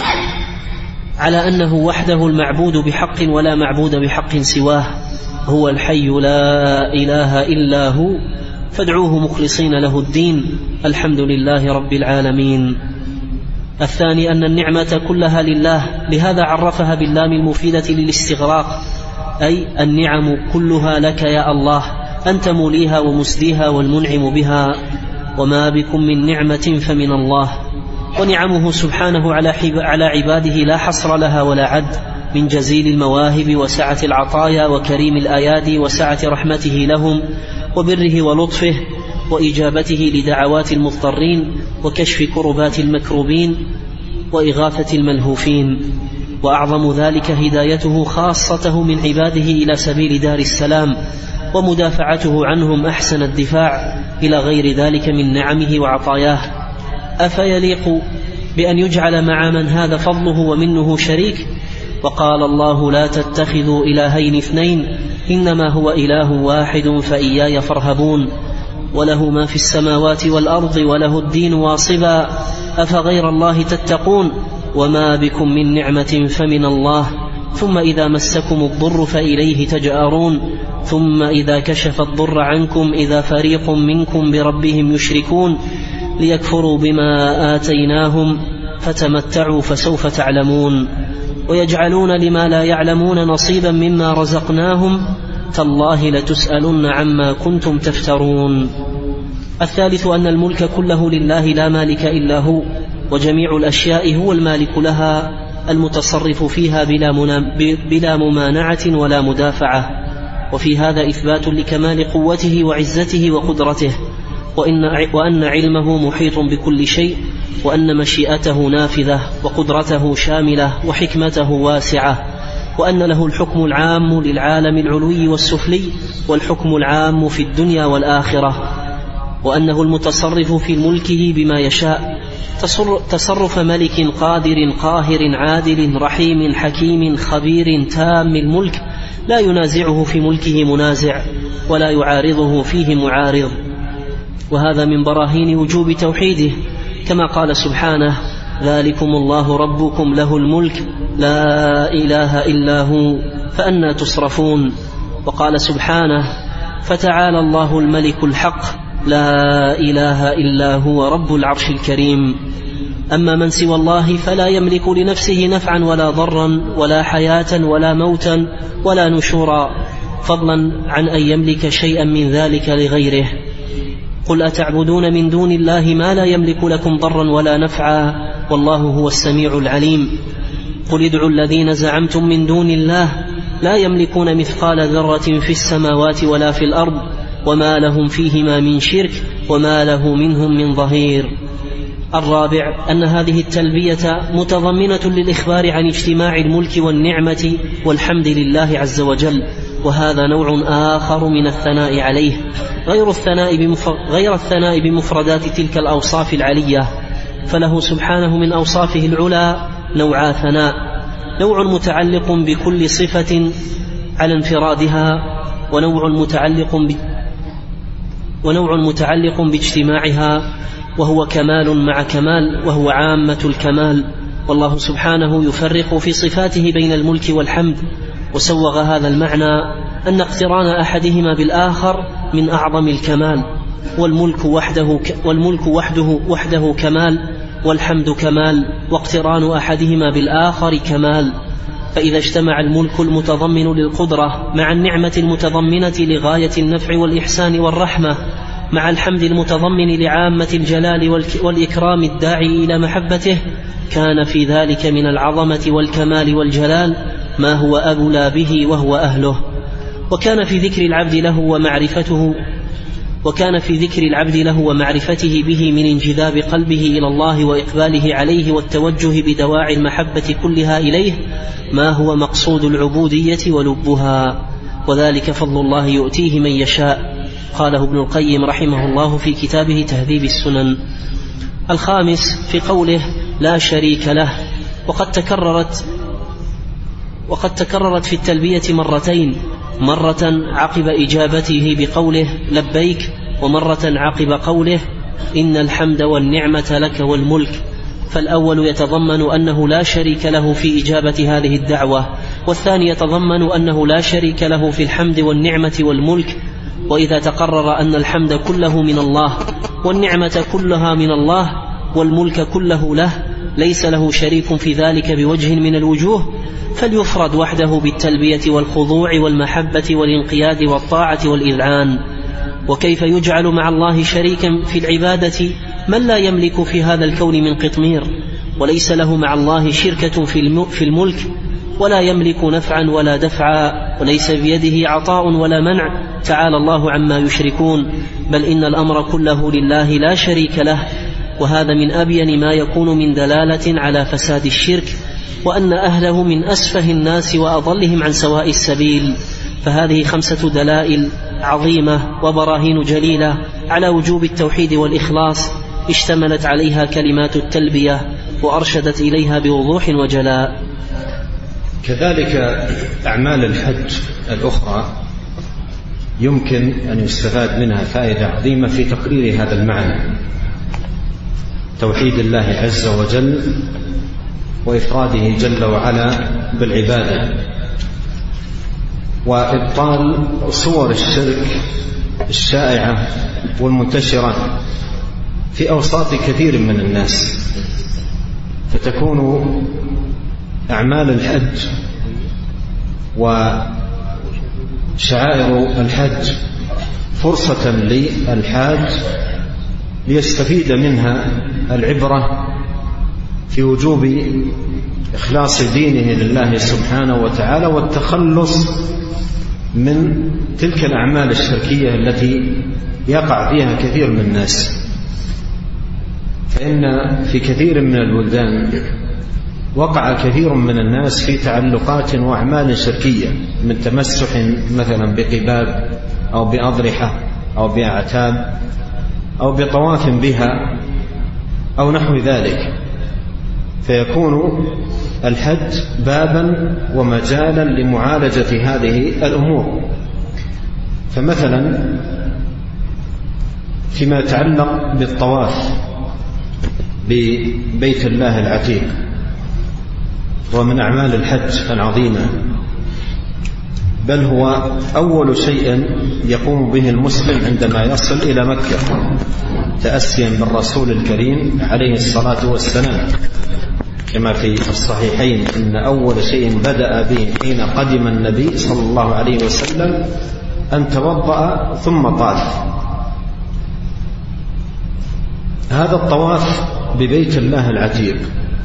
[SPEAKER 2] على أنه وحده المعبود بحق ولا معبود بحق سواه، هو الحي لا إله إلا هو، فادعوه مخلصين له الدين، الحمد لله رب العالمين. الثاني أن النعمة كلها لله، لهذا عرفها باللام المفيدة للاستغراق، أي النعم كلها لك يا الله، أنت موليها ومسديها والمنعم بها، وما بكم من نعمة فمن الله. ونعمه سبحانه على عباده لا حصر لها ولا عد، من جزيل المواهب وسعة العطايا وكريم الآيادي وسعة رحمته لهم وبره ولطفه وإجابته لدعوات المضطرين وكشف كربات المكروبين وإغاثة الملهوفين. وأعظم ذلك هدايته خاصته من عباده إلى سبيل دار السلام، ومدافعته عنهم أحسن الدفاع إلى غير ذلك من نعمه وعطاياه. أفيليق بأن يجعل مع من هذا فضله ومنه شريك؟ وقال الله لا تتخذوا إلهين اثنين إنما هو إله واحد فإياي فارهبون، وله ما في السماوات والأرض وله الدين واصبا، أفغير الله تتقون، وما بكم من نعمة فمن الله، ثم إذا مسكم الضر فإليه تجأرون، ثم إذا كشف الضر عنكم إذا فريق منكم بربهم يشركون، ليكفروا بما آتيناهم فتمتعوا فسوف تعلمون، ويجعلون لما لا يعلمون نصيبا مما رزقناهم، تالله لتسألن عما كنتم تفترون. الثالث أن الملك كله لله لا مالك إلا هو، وجميع الأشياء هو المالك لها المتصرف فيها بلا ممانعة ولا مدافعة. وفي هذا إثبات لكمال قوته وعزته وقدرته، وأن علمه محيط بكل شيء، وأن مشيئته نافذة، وقدرته شاملة، وحكمته واسعة، وأن له الحكم العام للعالم العلوي والسفلي، والحكم العام في الدنيا والآخرة، وأنه المتصرف في ملكه بما يشاء تصرف ملك قادر قاهر عادل رحيم حكيم خبير تام الملك، لا ينازعه في ملكه منازع ولا يعارضه فيه معارض. وهذا من براهين وجوب توحيده، كما قال سبحانه ذلكم الله ربكم له الملك لا إله إلا هو فأنى تصرفون. وقال سبحانه فتعالى الله الملك الحق لا إله إلا هو رب العرش الكريم. أما من سوى الله فلا يملك لنفسه نفعا ولا ضرا ولا حياة ولا موتا ولا نشورا، فضلا عن أن يملك شيئا من ذلك لغيره. قل أتعبدون من دون الله ما لا يملك لكم ضرا ولا نفعا والله هو السميع العليم. قل ادعوا الذين زعمتم من دون الله لا يملكون مثقال ذرة في السماوات ولا في الأرض وما لهم فيهما من شرك وما له منهم من ظهير. الرابع أن هذه التلبية متضمنة للإخبار عن اجتماع الملك والنعمة والحمد لله عز وجل، وهذا نوع آخر من الثناء عليه غير الثناء بمفردات تلك الأوصاف العلية، فله سبحانه من أوصافه العلى نوعا ثناء، نوع متعلق بكل صفة على انفرادها، ونوع متعلق باجتماعها، وهو كمال مع كمال، وهو عامة الكمال. والله سبحانه يفرق في صفاته بين الملك والحمد، وسوغ هذا المعنى أن اقتران أحدهما بالآخر من أعظم الكمال، والملك وحده كمال، والحمد كمال، واقتران أحدهما بالآخر كمال. فإذا اجتمع الملك المتضمن للقدرة مع النعمة المتضمنة لغاية النفع والإحسان والرحمة مع الحمد المتضمن لعامة الجلال والإكرام الداعي إلى محبته، كان في ذلك من العظمة والكمال والجلال ما هو أولى به وهو أهله. وكان في ذكر العبد له ومعرفته به من انجذاب قلبه إلى الله وإقباله عليه والتوجه بدواعي المحبة كلها إليه ما هو مقصود العبودية ولبها، وذلك فضل الله يؤتيه من يشاء. قاله ابن القيم رحمه الله في كتابه تهذيب السنن. الخامس في قوله لا شريك له، وقد تكررت في التلبية مرتين، مرة عقب إجابته بقوله لبيك، ومرة عقب قوله إن الحمد والنعمة لك والملك. فالأول يتضمن أنه لا شريك له في إجابة هذه الدعوة، والثاني يتضمن أنه لا شريك له في الحمد والنعمة والملك. وإذا تقرر أن الحمد كله من الله والنعمة كلها من الله والملك كله له، ليس له شريك في ذلك بوجه من الوجوه، فليفرد وحده بالتلبية والخضوع والمحبة والانقياد والطاعة والإذعان. وكيف يجعل مع الله شريكا في العبادة من لا يملك في هذا الكون من قطمير، وليس له مع الله شركة في الملك، ولا يملك نفعا ولا دفعا، وليس بيده عطاء ولا منع، تعالى الله عما يشركون. بل إن الأمر كله لله لا شريك له، وهذا من أبين ما يكون من دلالة على فساد الشرك، وأن أهله من أسفه الناس وأضلهم عن سواء السبيل. فهذه 5 دلائل عظيمة وبراهين جليلة على وجوب التوحيد والإخلاص، اشتملت عليها كلمات التلبية وأرشدت إليها بوضوح وجلاء.
[SPEAKER 1] كذلك أعمال الحج الأخرى يمكن أن يستفاد منها فائدة عظيمة في تقرير هذا المعنى، توحيد الله عز وجل وإفراده جل وعلا بالعبادة، وإبطال صور الشرك الشائعة والمنتشرة في أوساط كثير من الناس، فتكون أعمال الحج وشعائر الحج فرصة للحاج ليستفيد منها العبرة في وجوب إخلاص دينه لله سبحانه وتعالى، والتخلص من تلك الأعمال الشركية التي يقع فيها كثير من الناس. فإن في كثير من البلدان وقع كثير من الناس في تعلقات وأعمال شركية، من تمسح مثلا بقباب أو بأضرحة أو بأعتاب أو بطواف بها أو نحو ذلك، فيكون الحج بابا ومجالا لمعالجة هذه الأمور. فمثلا فيما يتعلق بالطواف ببيت الله العتيق، ومن أعمال الحج العظيمة، بل هو أول شيء يقوم به المسلم عندما يصل إلى مكة، تأسيا بالرسول الكريم عليه الصلاة والسلام، كما في الصحيحين إن أول شيء بدأ به حين قدم النبي صلى الله عليه وسلم أن توضأ ثم طاف. هذا الطواف ببيت الله العتيق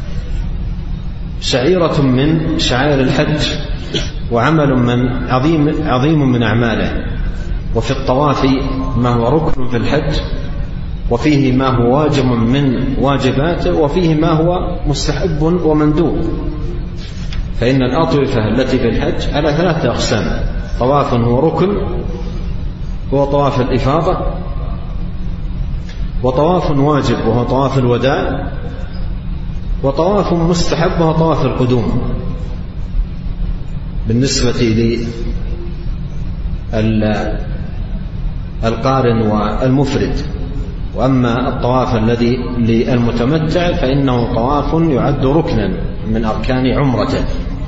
[SPEAKER 1] شعيرة من شعائر الحج، وعمل عظيم من أعماله. وفي الطواف ما هو ركن في الحج، وفيه ما هو واجب من واجباته، وفيه ما هو مستحب ومندوب. فإن الأطوفة التي في الحج على 3 أقسام: طواف هو ركن هو طواف الإفاضة، وطواف واجب وهو طواف الوداع، وطواف مستحب وهو طواف القدوم بالنسبة للقارن والمفرد. وأما الطواف الذي للمتمتع فإنه طواف يعد ركنا من أركان عمرته.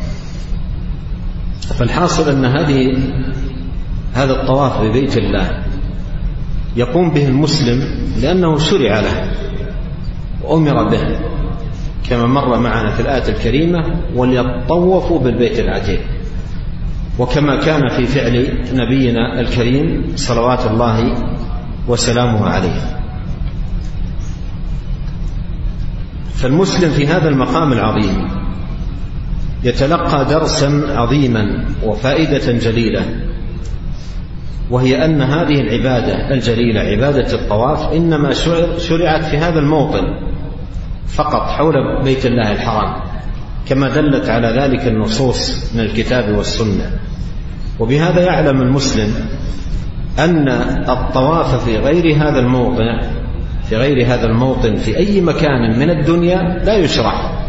[SPEAKER 1] فالحاصل أن هذا الطواف ببيت الله يقوم به المسلم لأنه شرع له وأمر به، كما مر معنا في الآية الكريمة: وليطوفوا بالبيت العتيق، وكما كان في فعل نبينا الكريم صلوات الله وسلامه عليه. فالمسلم في هذا المقام العظيم يتلقى درسا عظيما وفائدة جليلة، وهي أن هذه العبادة الجليلة عبادة الطواف إنما شرعت في هذا الموطن فقط حول بيت الله الحرام، كما دلت على ذلك النصوص من الكتاب والسنة. وبهذا يعلم المسلم أن الطواف في غير هذا الموطن في أي مكان من الدنيا لا يشرع،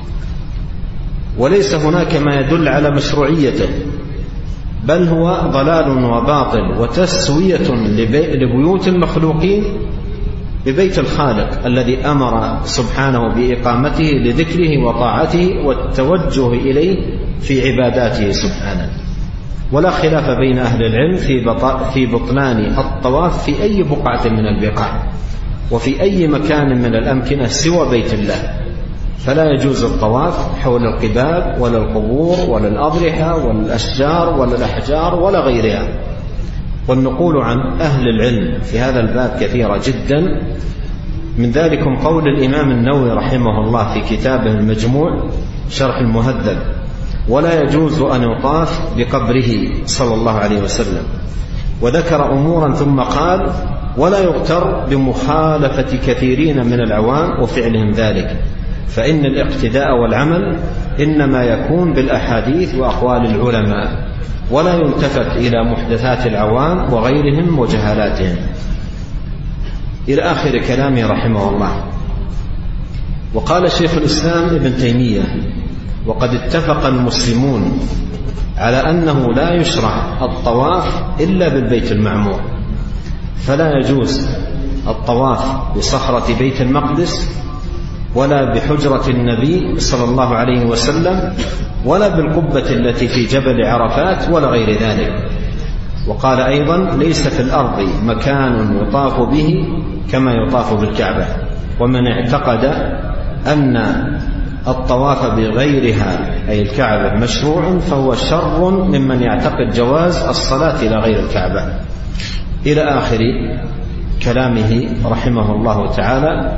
[SPEAKER 1] وليس هناك ما يدل على مشروعيته، بل هو ضلال وباطل وتسوية لبيوت المخلوقين ببيت الخالق الذي أمر سبحانه بإقامته لذكره وطاعته والتوجه إليه في عباداته سبحانه. ولا خلاف بين أهل العلم في بطلان الطواف في أي بقعة من البقاع وفي أي مكان من الأمكنة سوى بيت الله، فلا يجوز الطواف حول القباب ولا القبور ولا الأضرحة ولا الأشجار ولا الأحجار ولا غيرها. والنقول عن أهل العلم في هذا الباب كثيرة جدا، من ذلكم قول الإمام النووي رحمه الله في كتابه المجموع شرح المهذب: ولا يجوز أن يطاف بقبره صلى الله عليه وسلم. وذكر أمورا ثم قال: ولا يغتر بمخالفة كثيرين من العوام وفعلهم ذلك، فإن الاقتداء والعمل إنما يكون بالأحاديث وأقوال العلماء، ولا يلتفت إلى محدثات العوام وغيرهم وجهالاتهم، إلى آخر كلامه رحمه الله. وقال شيخ الإسلام ابن تيمية: وقد اتفق المسلمون على أنه لا يشرع الطواف إلا بالبيت المعمور، فلا يجوز الطواف بصخرة بيت المقدس ولا بحجرة النبي صلى الله عليه وسلم ولا بالقبة التي في جبل عرفات ولا غير ذلك. وقال أيضا: ليس في الأرض مكان يطاف به كما يطاف بالكعبة، ومن اعتقد أن الطواف بغيرها أي الكعبة مشروع فهو شر ممن يعتقد جواز الصلاة إلى غير الكعبة، إلى آخر كلامه رحمه الله تعالى.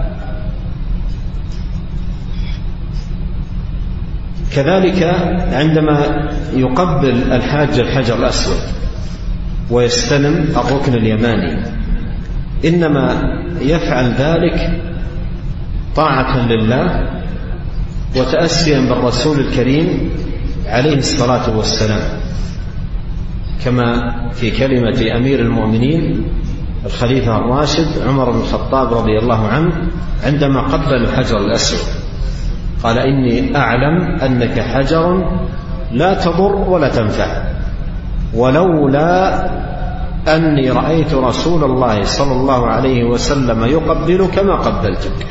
[SPEAKER 1] كذلك عندما يقبل الحاج الحجر الأسود ويستلم الركن اليماني إنما يفعل ذلك طاعة لله وتأسيا بالرسول الكريم عليه الصلاة والسلام، كما في كلمة أمير المؤمنين الخليفة الراشد عمر بن الخطاب رضي الله عنه عندما قبل الحجر الأسود قال: إني أعلم أنك حجر لا تضر ولا تنفع، ولولا أني رأيت رسول الله صلى الله عليه وسلم يقبلك ما قبلتك.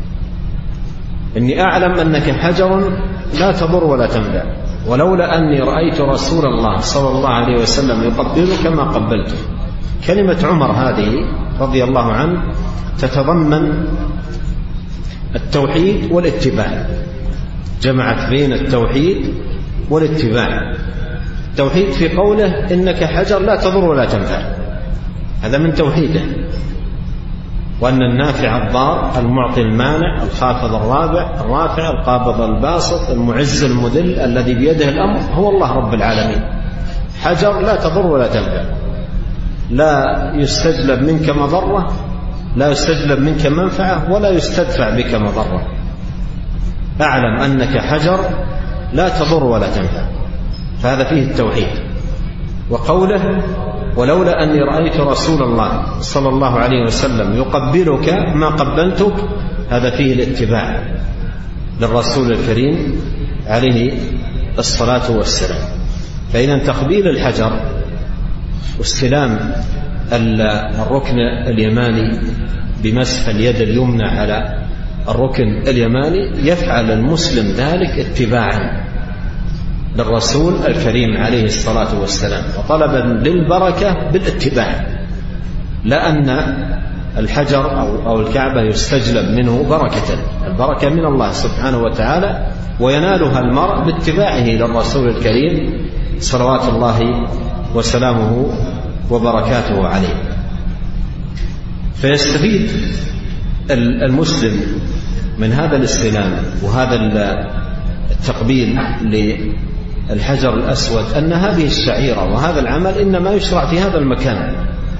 [SPEAKER 1] إني أعلم أنك حجر لا تضر ولا تنفع، ولولا أني رأيت رسول الله صلى الله عليه وسلم يقبلك ما قبلتك. كلمة عمر هذه رضي الله عنه تتضمن التوحيد والاتباع، جمعت بين التوحيد والاتباع. التوحيد في قوله: إنك حجر لا تضر ولا تنفع، هذا من توحيده، وأن النافع الضار المعطي المانع الخافض الرافع القابض الباسط المعز المذل الذي بيده الأمر هو الله رب العالمين. حجر لا تضر ولا تنفع، لا يستجلب منك مضرة، لا يستجلب منك منفعة، ولا يستدفع بك مضرة. أعلم أنك حجر لا تضر ولا تنفع، فهذا فيه التوحيد. وقوله: ولولا أني رأيت رسول الله صلى الله عليه وسلم يقبلك ما قبلتك، هذا فيه الاتباع للرسول الكريم عليه الصلاة والسلام. فإذا تقبيل الحجر واستلام الركن اليماني بمسح اليد اليمنى على الركن اليماني يفعل المسلم ذلك اتباعا للرسول الكريم عليه الصلاة والسلام وطلبا للبركة بالاتباع، لا أن الحجر أو الكعبة يستجلب منه بركة. البركة من الله سبحانه وتعالى، وينالها المرء باتباعه للرسول الكريم صلوات الله وسلامه وبركاته عليه. فيستفيد المسلم من هذا الاستلام وهذا التقبيل للحجر الأسود أن هذه الشعيرة وهذا العمل إنما يشرع في هذا المكان،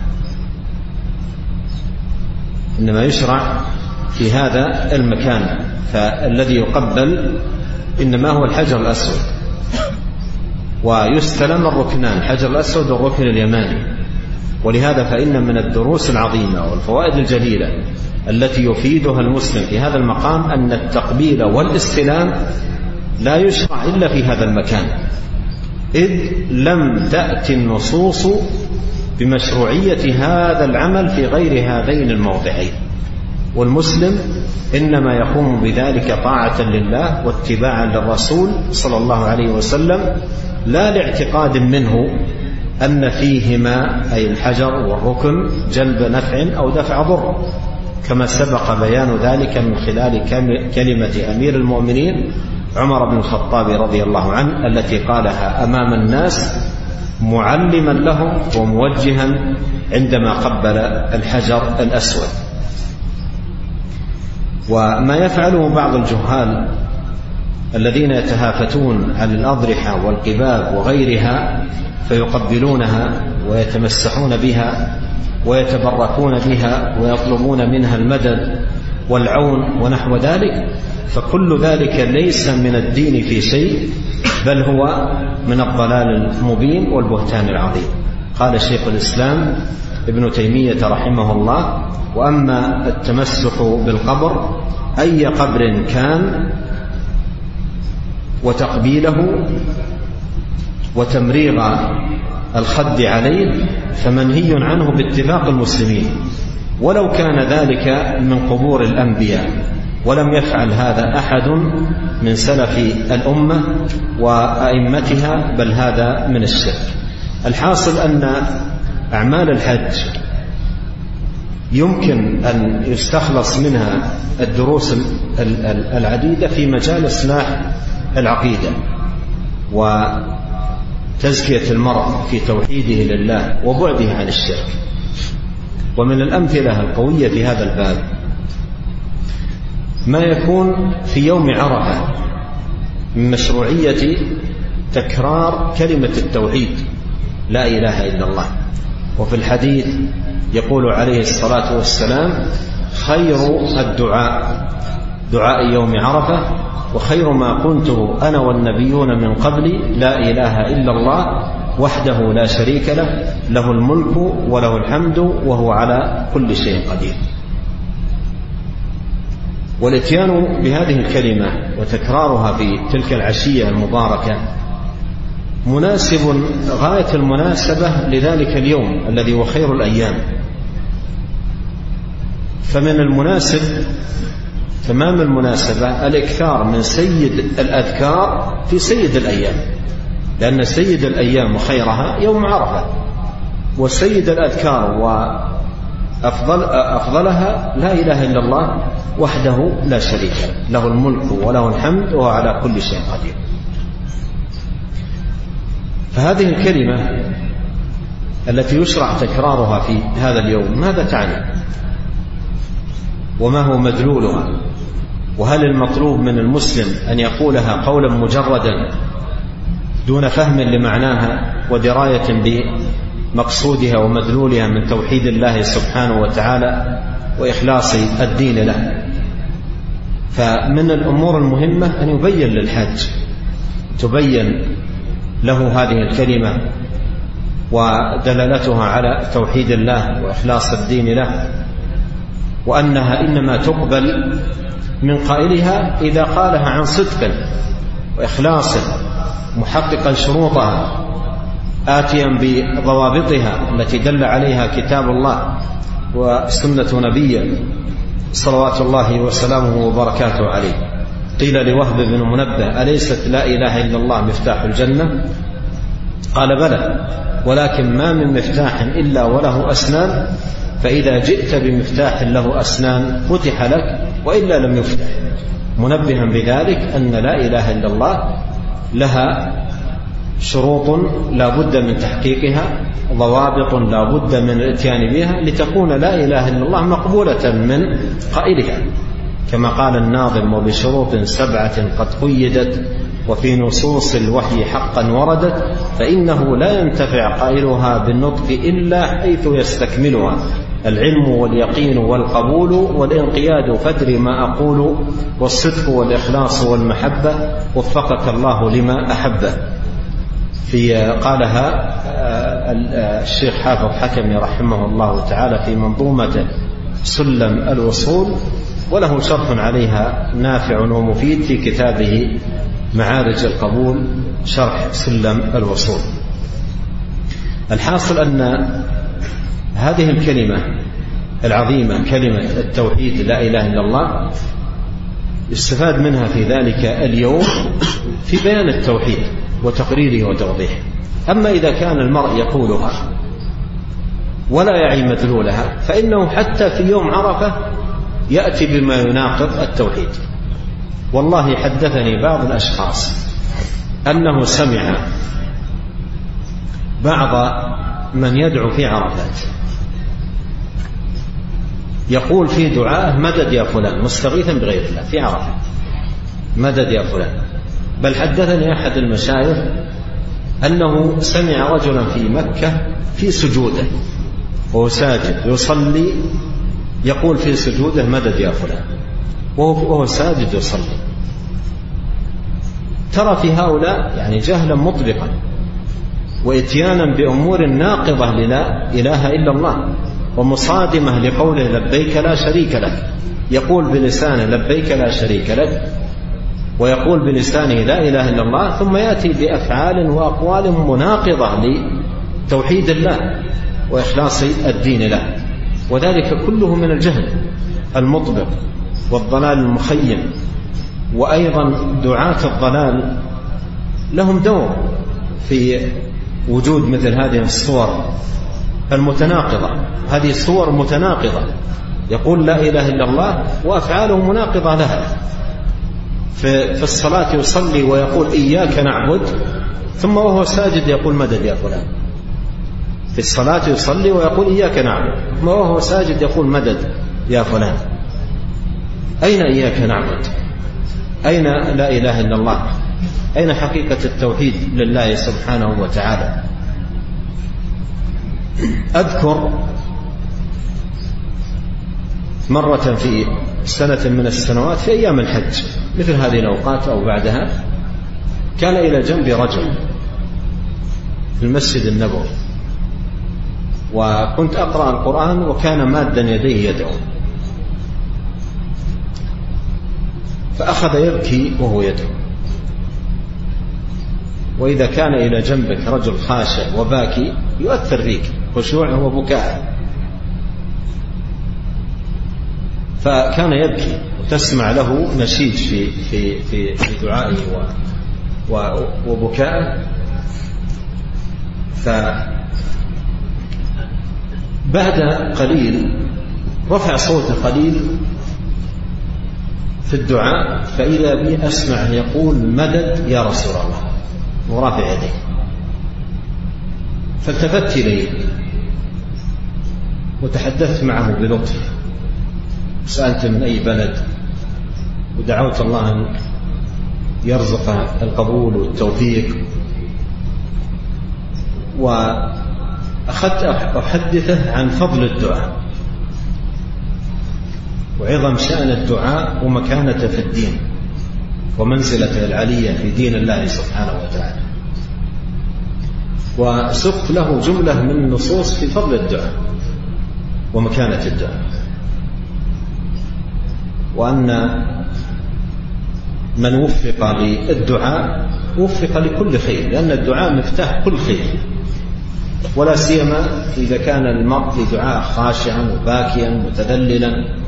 [SPEAKER 1] إنما يشرع في هذا المكان، فالذي يقبل إنما هو الحجر الأسود، ويستلم الركنان الحجر الأسود والركن اليماني. ولهذا فإن من الدروس العظيمة والفوائد الجليلة التي يفيدها المسلم في هذا المقام أن التقبيل والاستلام لا يشرع إلا في هذا المكان، إذ لم تأتي النصوص بمشروعية هذا العمل في غير هذين الموضعين. والمسلم إنما يقوم بذلك طاعة لله واتباعا للرسول صلى الله عليه وسلم، لا لاعتقاد منه أن فيهما أي الحجر والركن جلب نفع أو دفع ضر، كما سبق بيان ذلك من خلال كلمة أمير المؤمنين عمر بن الخطاب رضي الله عنه التي قالها أمام الناس معلما لهم وموجها عندما قبل الحجر الأسود. وما يفعله بعض الجهال الذين يتهافتون عن الأضرحة والقباب وغيرها فيقبلونها ويتمسحون بها ويتبركون بها ويطلبون منها المدد والعون ونحو ذلك، فكل ذلك ليس من الدين في شيء، بل هو من الضلال المبين والبهتان العظيم. قال شيخ الإسلام ابن تيمية رحمه الله: وأما التمسح بالقبر أي قبر كان وتقبيله وتمريغ الخد عليه فمنهي عنه باتفاق المسلمين، ولو كان ذلك من قبور الأنبياء، ولم يفعل هذا أحد من سلف الأمة وأئمتها، بل هذا من الشرك. الحاصل أن أعمال الحج يمكن أن يستخلص منها الدروس العديدة في مجال إصلاح العقيدة وتزكية المرء في توحيده لله وبعده عن الشرك. ومن الأمثلة القوية في هذا الباب ما يكون في يوم عرفة من مشروعية تكرار كلمة التوحيد لا إله إلا الله. وفي الحديث يقول عليه الصلاة والسلام: خير الدعاء دعاء يوم عرفة، وخير ما قلته أنا والنبيون من قبلي لا إله إلا الله وحده لا شريك له، له الملك وله الحمد وهو على كل شيء قدير. والاتيان بهذه الكلمة وتكرارها في تلك العشية المباركة مناسب غاية المناسبة لذلك اليوم الذي هو خير الأيام. فمن المناسب تمام المناسبة الإكثار من سيد الأذكار في سيد الأيام، لأن سيد الأيام وخيرها يوم عرفة، وسيد الأذكار وأفضلها لا إله إلا الله وحده لا شريك له، له الملك وله الحمد وهو على كل شيء قدير. فهذه الكلمة التي يشرع تكرارها في هذا اليوم ماذا تعني؟ وما هو مدلولها؟ وهل المطلوب من المسلم أن يقولها قولا مجردا دون فهم لمعناها ودراية بمقصودها ومدلولها من توحيد الله سبحانه وتعالى وإخلاص الدين له؟ فمن الأمور المهمة أن يبين للحاج، تبين له هذه الكلمة ودلالتها على توحيد الله وإخلاص الدين له، وأنها إنما تقبل من قائلها إذا قالها عن صدق وإخلاص محققا شروطها آتيا بضوابطها التي دل عليها كتاب الله وسنة نبيه صلوات الله وسلامه وبركاته عليه. قيل لوهب بن منبه: أليست لا إله إلا الله مفتاح الجنة؟ قال: بلى، ولكن ما من مفتاح إلا وله أسنان، فإذا جئت بمفتاح له أسنان فتح لك وإلا لم يفتح، منبها بذلك أن لا إله إلا الله لها شروط لا بد من تحقيقها، ضوابط لا بد من الاتيان بها لتكون لا إله إلا الله مقبولة من قائلها. كما قال الناظم: وبشروط 7 قد قيدت وفي نصوص الوحي حقا وردت، فإنه لا ينتفع قائلها بالنطق إلا حيث يستكملها: العلم واليقين والقبول والانقياد، فادري ما أقول، والصدق والإخلاص والمحبة، وفقك الله لما أحبه. قالها الشيخ حافظ حكمي رحمه الله تعالى في منظومة سلم الوصول، وله شرح عليها نافع ومفيد في كتابه معارج القبول شرح سلم الوصول. الحاصل أن هذه الكلمة العظيمة، كلمة التوحيد لا إله إلا الله، استفاد منها في ذلك اليوم في بيان التوحيد وتقريره وتوضيحه. أما إذا كان المرء يقولها ولا يعي مدلولها، فإنه حتى في يوم عرفة يأتي بما يناقض التوحيد. والله حدثني بعض الأشخاص أنه سمع بعض من يدعو في عرفات يقول في دعاءه: مدد يا فلان، مستغيثا بغير الله في عرفة، مدد يا فلان. بل حدثني أحد المشايخ أنه سمع رجلا في مكة في سجوده وهو ساجد يصلي يقول في سجوده: مدد يا فلان، وهو ساجد يصلي. ترى في هؤلاء يعني جهلا مطبقا وإتيانا بأمور ناقضة للا إله إلا الله، ومصادمة لقوله: لبيك لا شريك لك. يقول بلسانه: لبيك لا شريك لك، ويقول بلسانه: لا إله إلا الله، ثم يأتي بأفعال وأقوال مناقضة لتوحيد الله وإخلاص الدين له. وذلك كله من الجهل المطبق والضلال المخيم. وأيضا دعاة الضلال لهم دور في وجود مثل هذه الصور المتناقضة. هذه صور متناقضة، يقول لا إله إلا الله وأفعاله مناقضة لها. في الصلاة يصلي ويقول: إياك نعبد، ثم وهو ساجد يقول: مدد يا فلان. في الصلاة يصلي ويقول: إياك نعبد، ثم وهو ساجد يقول: مدد يا فلان. أين إياك نعبد؟ أين لا إله إلا الله؟ أين حقيقة التوحيد لله سبحانه وتعالى؟ أذكر مرة في سنة من السنوات في أيام الحج مثل هذه الأوقات أو بعدها، كان إلى جنب رجل في المسجد النبوي، وكنت أقرأ القرآن وكان مادا يديه يدعو، فأخذ يبكي وهو يدعو. وإذا كان إلى جنبك رجل خاشع وباكي يؤثر فيك خشوعه وبكاءه، فكان يبكي وتسمع له نشيد في دعائه وبكائه. فبعد قليل رفع صوته قليل في الدعاء، فإذا بي أسمع يقول: مدد يا رسول الله، ورافع يديه. فالتفت إليه وتحدثت معه بلطف، سألت من أي بلد، ودعوت الله أن يرزق القبول والتوفيق، وأخذت أحدثه عن فضل الدعاء وعظم شأن الدعاء ومكانته في الدين ومنزلته العالية في دين الله سبحانه وتعالى. وسقت له جملة من النصوص في فضل الدعاء ومكانة الدعاء، وأن من وفق للدعاء وفق لكل خير، لأن الدعاء مفتاح كل خير، ولا سيما إذا كان المرء في دعاء خاشعا وباكيا متذللا.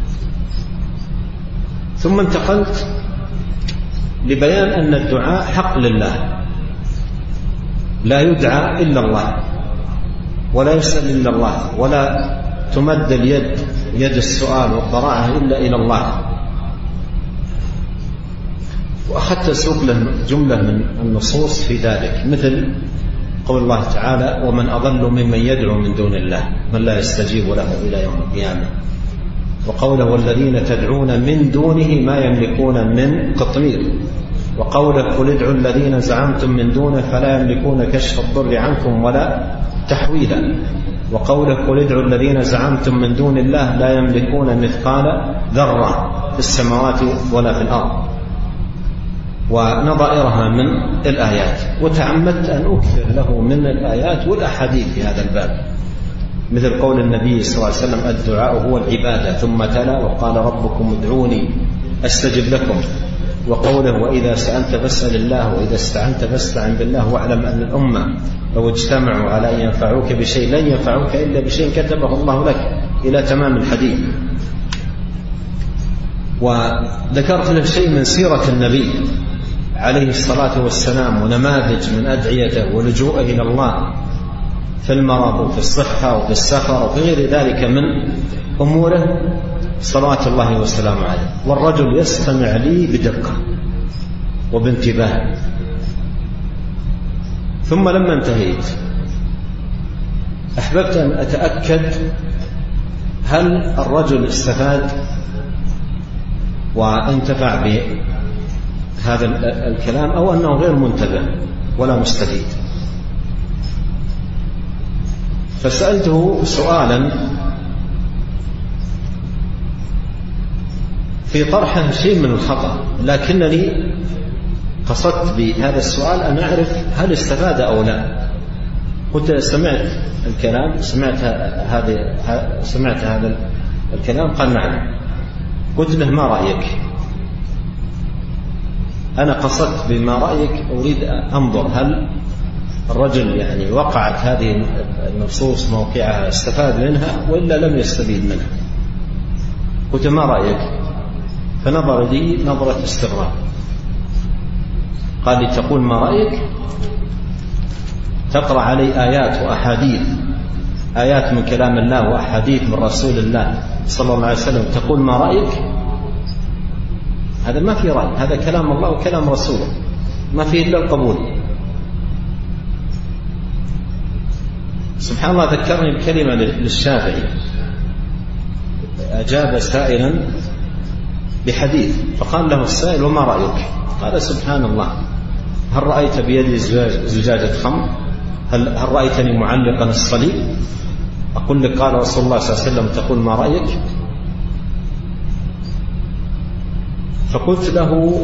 [SPEAKER 1] ثم انتقلت لبيان أن الدعاء حق لله، لا يدعى إلا الله، ولا يسأل إلا الله، ولا تمد اليد يد السؤال والضراعة إلا إلى الله. وأخذت أسوق له جملة من النصوص في ذلك، مثل قول الله تعالى: ومن أضل ممن يدعو من دون الله من لا يستجيب له إلى يوم القيامة. وقوله والذين تدعون من دونه ما يملكون من قطمير، وقوله قل ادعوا الذين زعمتم من دونه فلا يملكون كشف الضر عنكم ولا تحويلا، وقوله قل ادعوا الذين زعمتم من دون الله لا يملكون مثقال ذرة في السماوات ولا في الأرض، ونظائرها من الآيات. وتعمدت أن أكثر له من الآيات والأحاديث في هذا الباب، مثل قول النبي صلى الله عليه وسلم الدعاء هو العبادة، ثم تلا وقال ربكم ادعوني أستجب لكم، وقوله وإذا سألت فاسأل الله وإذا استعنت فاستعن بالله واعلم أن الأمة لو اجتمعوا على أن ينفعوك بشيء لن ينفعوك إلا بشيء كتبه الله لك، إلى تمام الحديث. وذكرت له شيء من سيرة النبي عليه الصلاة والسلام ونماذج من أدعيته ولجوءه إلى الله في المرض وفي الصحة وفي السفر وفي غير ذلك من أموره صلوات الله وسلامه عليه. والرجل يستمع لي بدقة وبانتباه. ثم لما انتهيت أحببت أن أتأكد هل الرجل استفاد وانتفع بهذا الكلام أو أنه غير منتبه ولا مستفيد. فسألته سؤالا في طرحه شيء من الخطأ، لكنني قصدت بهذا السؤال أن أعرف هل استفاد أو لا. قلت سمعت الكلام، سمعت هذا الكلام؟ قال نعم. قلت له ما رأيك؟ أنا قصدت بما رأيك أريد أنظر هل الرجل يعني وقعت هذه النصوص موقعها استفاد منها وإلا لم يستفيد منها. قلت ما رأيك؟ فنظر لي نظرة استغراب، قال لي تقول ما رأيك؟ تقرأ علي آيات وأحاديث، آيات من كلام الله وأحاديث من رسول الله صلى الله عليه وسلم، تقول ما رأيك؟ هذا ما في رأي، هذا كلام الله وكلام رسوله، ما فيه إلا القبول. سبحان الله ذكرني بكلمة للشافعي، أجاب سائلا بحديث فقال له السائل وما رأيك؟ قال سبحان الله هل رأيت بيدي زجاجة خمر؟ هل رأيتني معلقا الصليب؟ أقول لك قال رسول الله صلى الله عليه وسلم تقول ما رأيك؟ فقلت له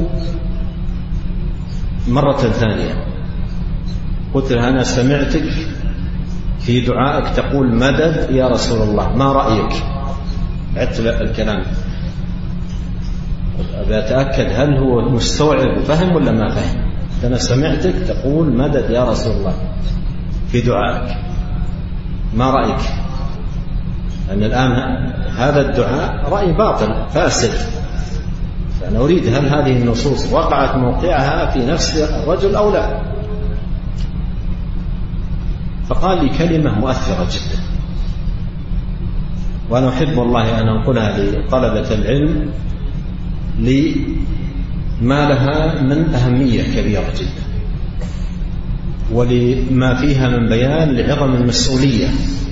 [SPEAKER 1] مرة ثانية، قلت له أنا سمعتك في دعائك تقول مدد يا رسول الله، ما رأيك؟ عدت الكلام أبي أتأكد هل هو مستوعب وفهم ولا ما فهم. أنا سمعتك تقول مدد يا رسول الله في دعائك، ما رأيك؟ لأن الآن هذا الدعاء رأي باطل فاسد، فأنا أريد هل هذه النصوص وقعت موقعها في نفس الرجل أو لا. فقال لي كلمة مؤثرة جدا، وأنا أحب والله أن أنقلها لطلبة العلم لما لها من أهمية كبيرة جدا ولما فيها من بيان لعظم المسؤولية.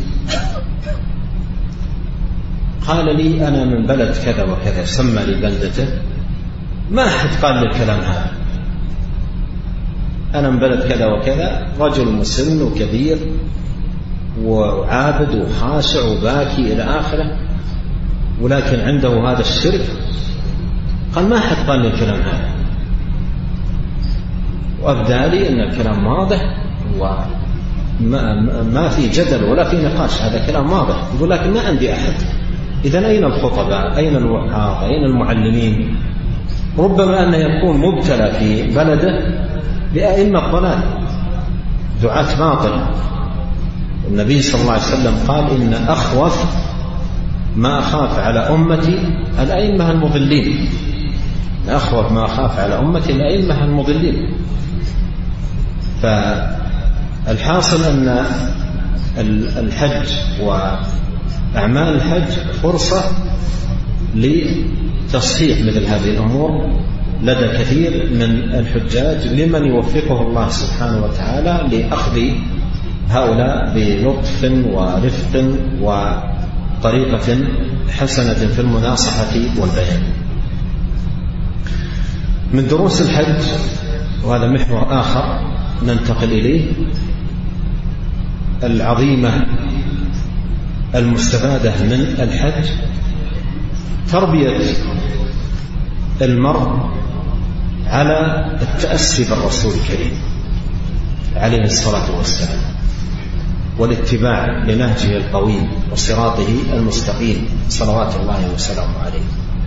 [SPEAKER 1] قال لي أنا من بلد كذا وكذا، سمى لي بلدته، ما أحد قال لي الكلام هذا، أنا من بلد كذا وكذا، رجل مسن وكبير وعابد وخاشع وباكي إلى آخره، ولكن عنده هذا الشرك. قال ما أحد قال لي الكلام هذا، وأبدى لي أن الكلام واضح وما في جدل ولا في نقاش، هذا كلام واضح. يقول لكن ما عندي أحد. إذن أين الخطباء؟ أين الوعاظ؟ أين المعلمين؟ ربما أنه يكون مبتلى في بلده بأئمة ضلال، دعاة باطل. النبي صلى الله عليه وسلم قال إن أخوف ما أخاف على أمتي الأئمة المضلين، أخوف ما أخاف على أمتي الأئمة المضلين. فالحاصل أن الحج وأعمال الحج فرصة لتصحيح مثل هذه الأمور لدى كثير من الحجاج لمن يوفقه الله سبحانه وتعالى لأخذ هؤلاء بلطف ورفق طريقة حسنة في المناصحة والبيان. من دروس الحج، وهذا محور آخر ننتقل إليه، العظيمة المستفادة من الحج تربية المرء على التأسي بالرسول الكريم عليه الصلاة والسلام، والاتباع لنهجه القويم وصراطه المستقيم صلوات الله وسلامه عليه.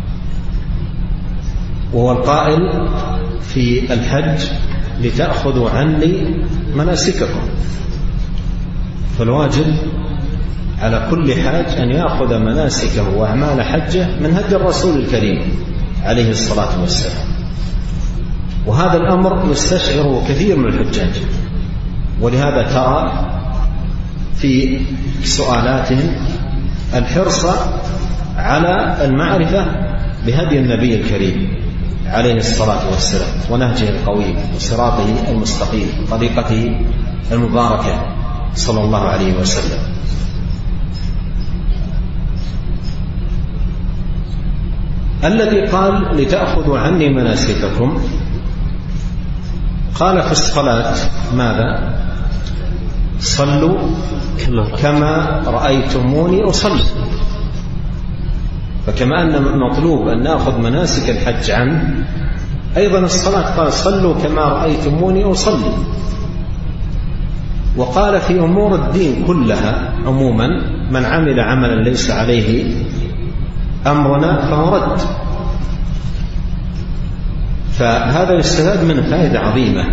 [SPEAKER 1] وهو القائل في الحج: لتأخذوا عني مناسككم. فالواجب على كل حاج أن يأخذ مناسكه وأعمال حجه من هدي الرسول الكريم عليه الصلاة والسلام. وهذا الأمر يستشعر كثير من الحجاج، ولهذا ترى في سؤالاتهم الحرص على المعرفة بهدي النبي الكريم عليه الصلاة والسلام ونهجه القويم وصراطه المستقيم طريقته المباركة صلى الله عليه وسلم. الذي قال: لتأخذوا عني مناسككم، قال في الصلاة ماذا؟ صلوا كما رأيتموني أصلي. فكما أن مطلوب أن نأخذ مناسك الحج عنه، أيضا الصلاة قال: صلوا كما رأيتموني أصلي. وقال في أمور الدين كلها عموما: من عمل عملا ليس عليه أمرنا فهو رد. فهذا يستفاد منه فائدة عظيمة،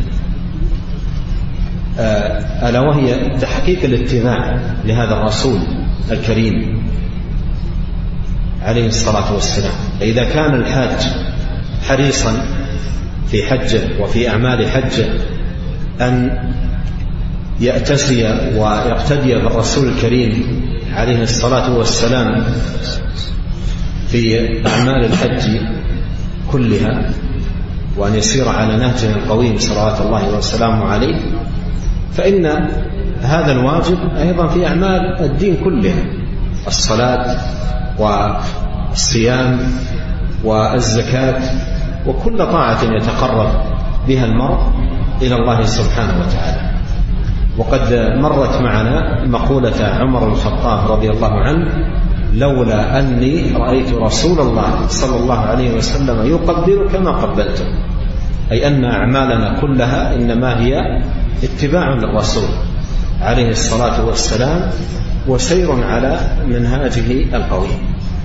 [SPEAKER 1] ألا وهي تحقيق الاتباع لهذا الرسول الكريم عليه الصلاة والسلام. فإذا كان الحاج حريصا في حجه وفي أعمال حجه أن يأتسي ويقتدي بالرسول الكريم عليه الصلاة والسلام في أعمال الحج كلها، وأن يسير على نهجه القويم صلوات الله وسلامه عليه، فإن هذا الواجب أيضا في أعمال الدين كلها: الصلاة والصيام والزكاة وكل طاعة يتقرب بها المرء إلى الله سبحانه وتعالى. وقد مرت معنا مقولة عمر بن الخطاب رضي الله عنه: لولا أني رأيت رسول الله صلى الله عليه وسلم يقبلك ما قبلته. أي أن أعمالنا كلها إنما هي اتباع للرسول عليه الصلاة والسلام وسير على منهاجه القويم.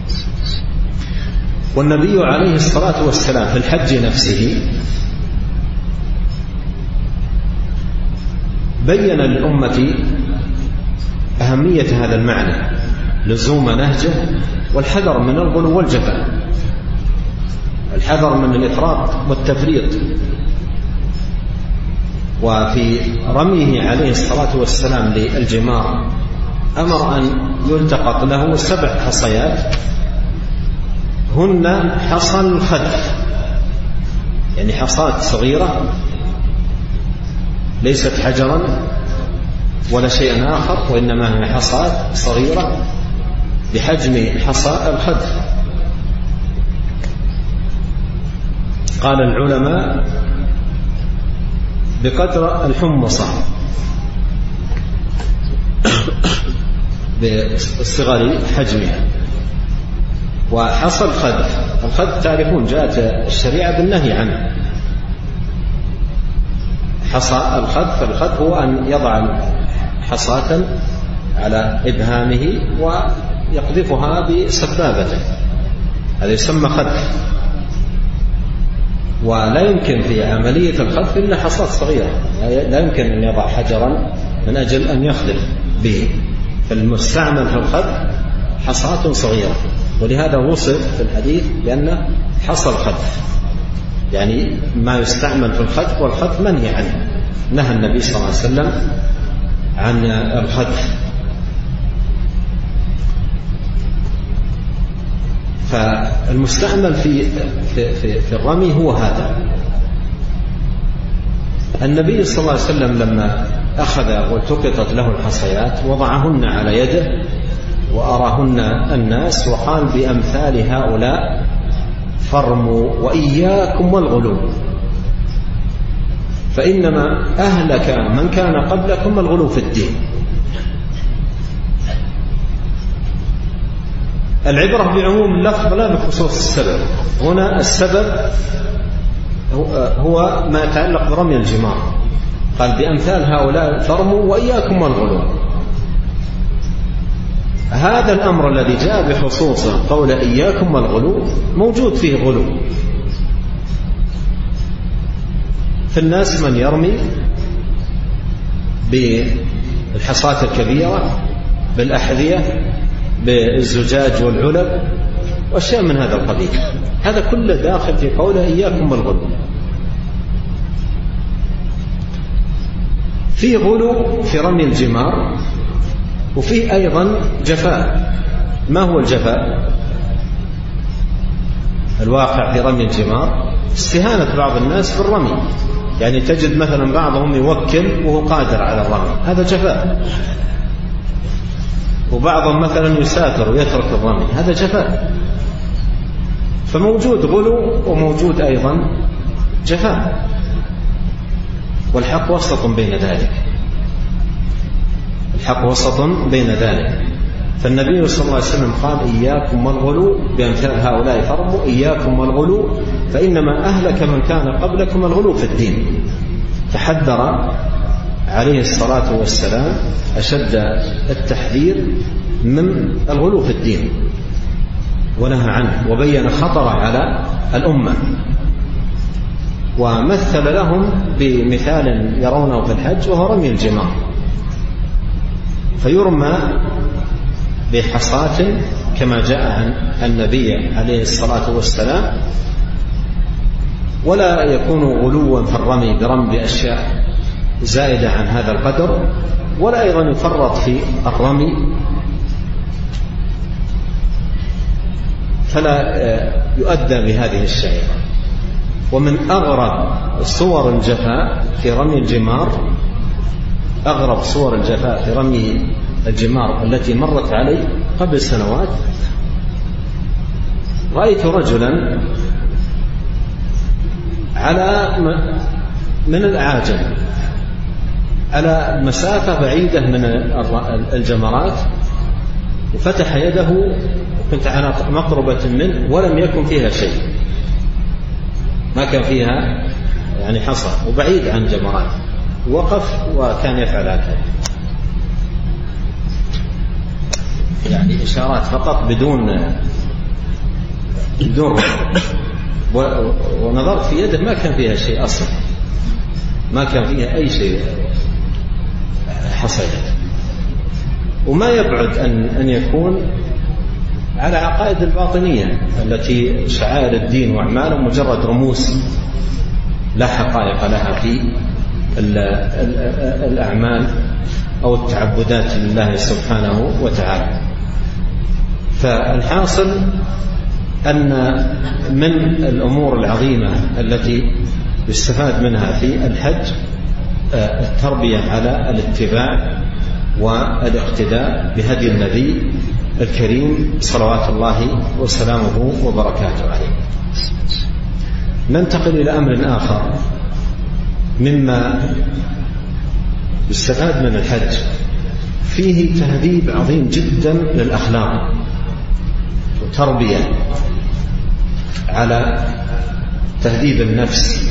[SPEAKER 1] والنبي عليه الصلاة والسلام في الحج نفسه بين للأمة أهمية هذا المعنى، لزوم نهجه والحذر من الغلو والجفاء، الحذر من الإفراط والتفريط. وفي رميه عليه الصلاة والسلام للجمار أمر أن يلتقط له 7 حصيات، هن حصى الخذف، يعني حصاة صغيرة ليست حجرا ولا شيء آخر، وإنما هي حصاة صغيرة بحجم حصى الخذف. قال العلماء: بقدر الحمصة بصغر حجمها. وحصى الخذف تعرفون جاءت الشريعة بالنهي عنه. حصى الخذف هو أن يضع حصاة على إبهامه ويقذفها بسبابته، هذا يسمى خذف. ولا يمكن في عملية الخذف إلا حصاة صغيرة، لا يمكن أن يضع حجرا من أجل أن يخذف به. فالمستعمل في الخذف حصاة صغيرة، ولهذا وصف في الحديث بأنه حصى الخذف، يعني ما يستعمل في الخذف، والخذف منهي عنه، نهى النبي صلى الله عليه وسلم عن الخذف. فالمستعمل في الرمي هو هذا. النبي صلى الله عليه وسلم لما أخذ والتقطت له الحصيات وضعهن على يده وأراهن الناس، وقال بأمثال هؤلاء فارموا وإياكم والغلو، فإنما أهلك من كان قبلكم الغلو في الدين. العبرة بعموم اللفظ لا بخصوص السبب. هنا السبب هو ما يتعلق برمي الجمار، قال بأمثال هؤلاء فارموا وإياكم والغلو. هذا الأمر الذي جاء بخصوصه قول إياكم والغلو موجود فيه غلو في الناس، من يرمي بالحصاة الكبيرة، بالأحذية، بالزجاج والعلب وأشياء من هذا القبيل. هذا كله داخل في قوله إياكم والغلو. في غلو في رمي الجمار، وفي أيضا جفاء. ما هو الجفاء؟ الواقع في رمي الجمار استهانة بعض الناس بالرمي، يعني تجد مثلا بعضهم يوكل وهو قادر على الرمي، هذا جفاء. وبعضهم مثلا يسافر ويترك الرمي، هذا جفاء. فموجود غلو وموجود أيضا جفاء، والحق وسط بين ذلك. الحق وسط بين ذلك. فالنبي صلى الله عليه وسلم قال إياكم والغلو بأمثال هؤلاء فارموا إياكم والغلو فإنما أهلك من كان قبلكم الغلو في الدين. تحذر عليه الصلاة والسلام أشد التحذير من الغلو في الدين ونهى عنه، وبين خطر على الأمة، ومثل لهم بمثال يرونه في الحج وهو رمي الجمار. فيرمى بحصاة كما جاء عن النبي عليه الصلاة والسلام، ولا يكون غلوا في الرمي برمي بأشياء زائدة عن هذا القدر، ولا أيضا يفرط في الرمي، فلا يؤدى بهذه الشعيرة. ومن أغرب صور الجفاء في رمي الجمار، أغرب صور الجفاء في رمي الجمار التي مرت علي قبل سنوات، رأيت رجلا من الأعاجم على مسافة بعيدة من الجمرات، وفتح يده، كنت على مقربة منه ولم يكن فيها شيء، ما كان فيها يعني حصى، وبعيد عن جمرات، وقف وكان يفعل هكذا، يعني إشارات فقط بدون ونظرت في يده ما كان فيها شيء أصلا، ما كان فيها أي شيء حصل. وما يبعد أن يكون على عقائد الباطنية التي شعائر الدين وأعماله مجرد رموز لا حقائق لها في الأعمال أو التعبدات لله سبحانه وتعالى. فالحاصل أن من الأمور العظيمة التي يستفاد منها في الحج التربية على الاتباع والاقتداء بهدي النبي الكريم صلوات الله وسلامه وبركاته عليه. ننتقل إلى أمر آخر مما يستفاد من الحج، فيه تهذيب عظيم جدا للأخلاق وتربية على تهذيب النفس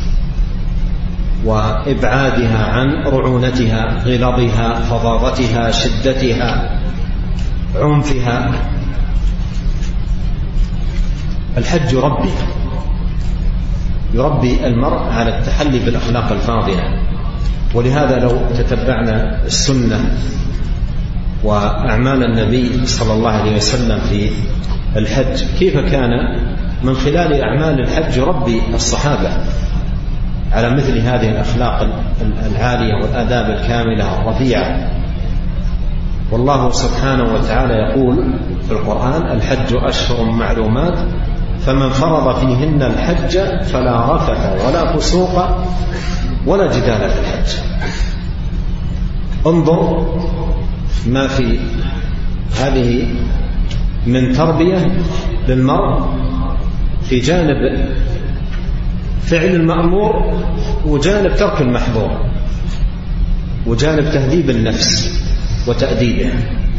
[SPEAKER 1] وإبعادها عن رعونتها، غلظها، فظاظتها، شدتها، عنفها. الحج يربي المرء على التحلي بالأخلاق الفاضلة. ولهذا لو تتبعنا السنة وأعمال النبي صلى الله عليه وسلم في الحج كيف كان من خلال أعمال الحج يربي الصحابة على مثل هذه الأخلاق العالية والآداب الكاملة الرفيعة. والله سبحانه وتعالى يقول في القرآن: الحج أشهر معلومات فمن فرض فيهن الحج فلا رفث ولا فسوق ولا جدال في الحج. انظر ما في هذه من تربية للمرء في جانب فعل المأمور وجانب ترك المحظور وجانب تهذيب النفس وتأديبها.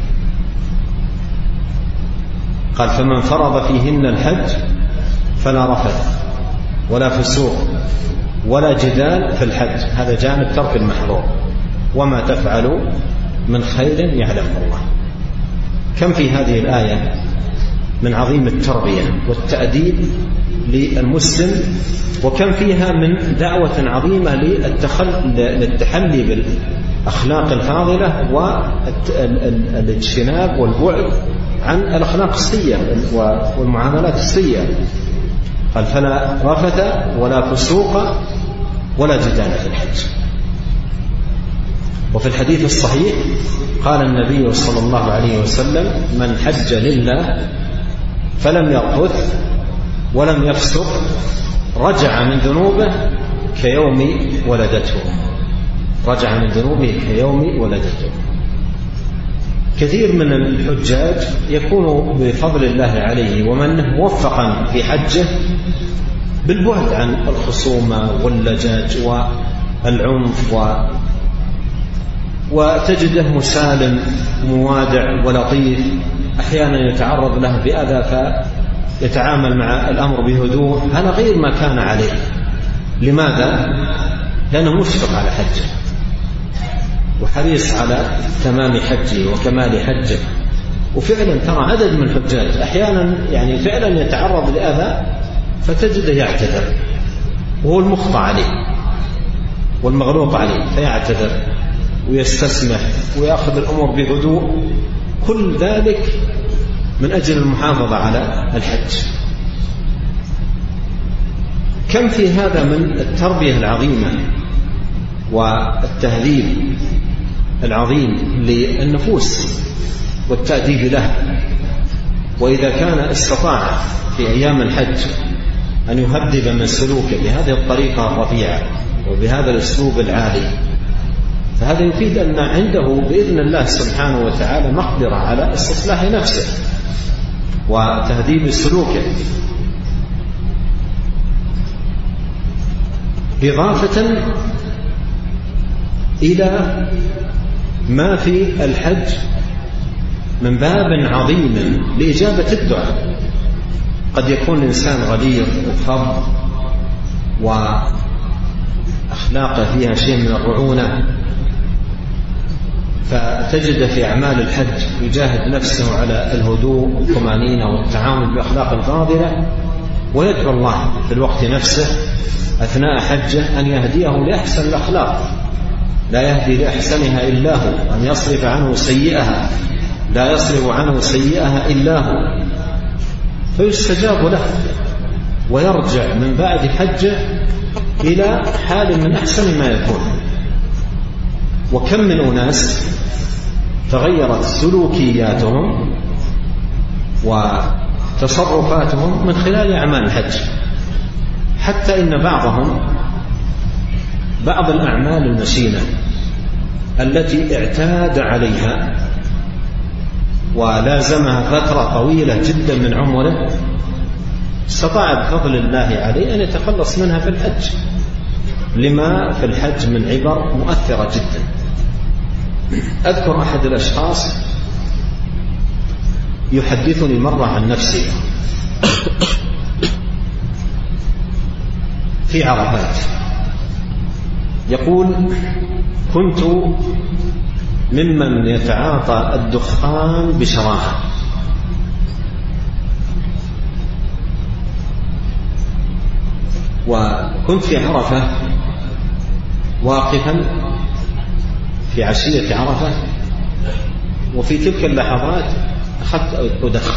[SPEAKER 1] قال فمن فرض فيهن الحج فلا رفث ولا فسوق ولا جدال في الحج، هذا جانب ترك المحظور. وما تفعلوا من خير يعلمه الله. كم في هذه الآية من عظيم التربية والتأديب للمسلم، وكم فيها من دعوة عظيمة للتحلي بالأخلاق الفاضلة والاجتناب والبعد عن الأخلاق السيئة والمعاملات السيئة. قال فلا رفث ولا فسوق ولا جدال في الحج. وفي الحديث الصحيح قال النبي صلى الله عليه وسلم من حج لله فلم يرفث ولم يفسق رجع من ذنوبه كيوم ولدته. رجع من ذنوبه كيوم ولدته. كثير من الحجاج يكون بفضل الله عليه ومنه موفقا في حجه بالبعد عن الخصومة واللجاج والعنف وتجده مسالم موادع ولطيف، أحيانا يتعرض له بأذى فيتعامل مع الأمر بهدوء. هذا غير ما كان عليه. لماذا؟ لأنه مشفق على حجه وحريص على تمام حجه وكمال حجه. وفعلا ترى عدد من الحجاج أحيانا يعني فعلا يتعرض لأذى فتجده يعتذر وهو المخطئ عليه والمغلوط عليه، فيعتذر ويستسمح ويأخذ الأمور بهدوء، كل ذلك من أجل المحافظة على الحج. كم في هذا من التربية العظيمة والتهذيب العظيم للنفوس والتأديب لها. وإذا كان استطاع في أيام الحج أن يهذب من سلوكه بهذه الطريقة الرفيعة وبهذا الأسلوب العالي، فهذا يفيد أن عنده بإذن الله سبحانه وتعالى مقدرة على استصلاح نفسه وتهذيب سلوكه. إضافة إلى ما في الحج من باب عظيم لإجابة الدعاء. قد يكون الإنسان غليظ وفظ وأخلاقه فيها شيء من الرعونة، فتجد في أعمال الحج يجاهد نفسه على الهدوء والطمأنينة والتعامل بأخلاق فاضلة، ويدعو الله في الوقت نفسه أثناء حجه أن يهديه لأحسن الأخلاق، لا يهدي لأحسنها إلا هو، أن يصرف عنه سيئها، لا يصرف عنه سيئها إلا هو، فيستجاب له ويرجع من بعد حجه إلى حال من أحسن ما يكون. وكم من أناس تغيرت سلوكياتهم وتصرفاتهم من خلال أعمال الحج، حتى إن بعض الأعمال المشينة التي اعتاد عليها ولازمها فترة طويلة جدا من عمره استطاع بفضل الله عليه أن يتخلص منها في الحج، لما في الحج من عبر مؤثرة جدا. أذكر أحد الأشخاص يحدثني مرة عن نفسه في عرفات، يقول كنت ممن يتعاطى الدخان بشراهة، وكنت في عرفة واقفا في عشية عرفة، وفي تلك اللحظات أخذت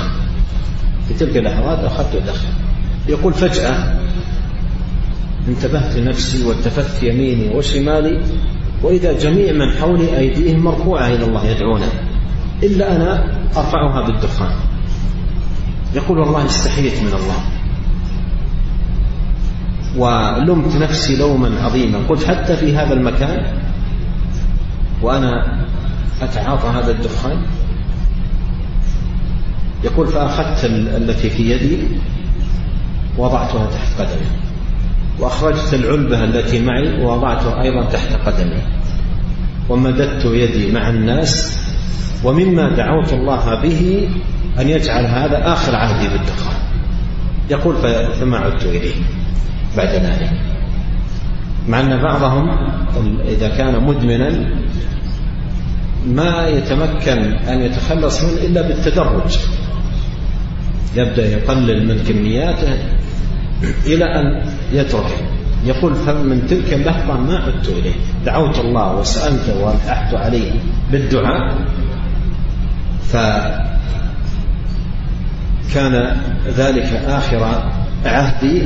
[SPEAKER 1] أدخن. يقول فجأة انتبهت لنفسي والتفت يميني وشمالي، وإذا جميع من حولي أيديهم مرفوعة إلى الله يدعونه، إلا أنا أرفعها بالدخان. يقول والله استحييت من الله ولمت نفسي لوما عظيما، قلت حتى في هذا المكان وأنا أتعاطى هذا الدخان. يقول فأخذت التي في يدي وضعتها تحت قدمي، وأخرجت العلبة التي معي ووضعتها أيضا تحت قدمي، ومددت يدي مع الناس، ومما دعوت الله به أن يجعل هذا آخر عهدي بالدخان. يقول فما عدت إليه بعد ذلك، مع أن بعضهم إذا كان مدمنا ما يتمكن أن يتخلص منه إلا بالتدرج، يبدأ يقلل من كمياته إلى أن يترك. يقول فمن تلك اللحظة ما عدت إليه، دعوت الله وسألت وألححت عليه بالدعاء، فكان ذلك آخر عهدي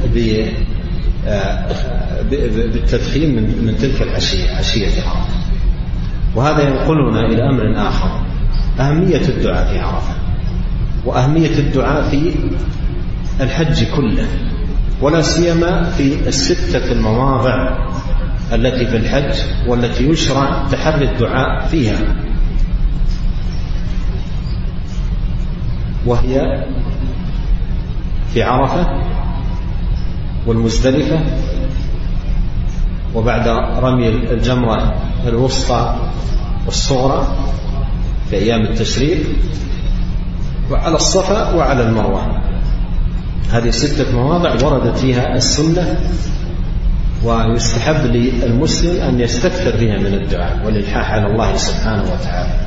[SPEAKER 1] بالتدخين من تلك العشية، عشية عرفة. وهذا ينقلنا إلى أمر آخر، أهمية الدعاء في عرفة، وأهمية الدعاء في الحج كله، ولا سيما في الستة المواضع التي في الحج والتي يشرع تحري الدعاء فيها، وهي في عرفة والمزدلفة، وبعد رمي الجمرة الوسطى والصغرى في أيام التشريق، وعلى الصفا وعلى المروة. هذه 6 مواضع وردت فيها السنة، ويستحب للمسلم أن يستكثر فيها من الدعاء والإلحاح على الله سبحانه وتعالى.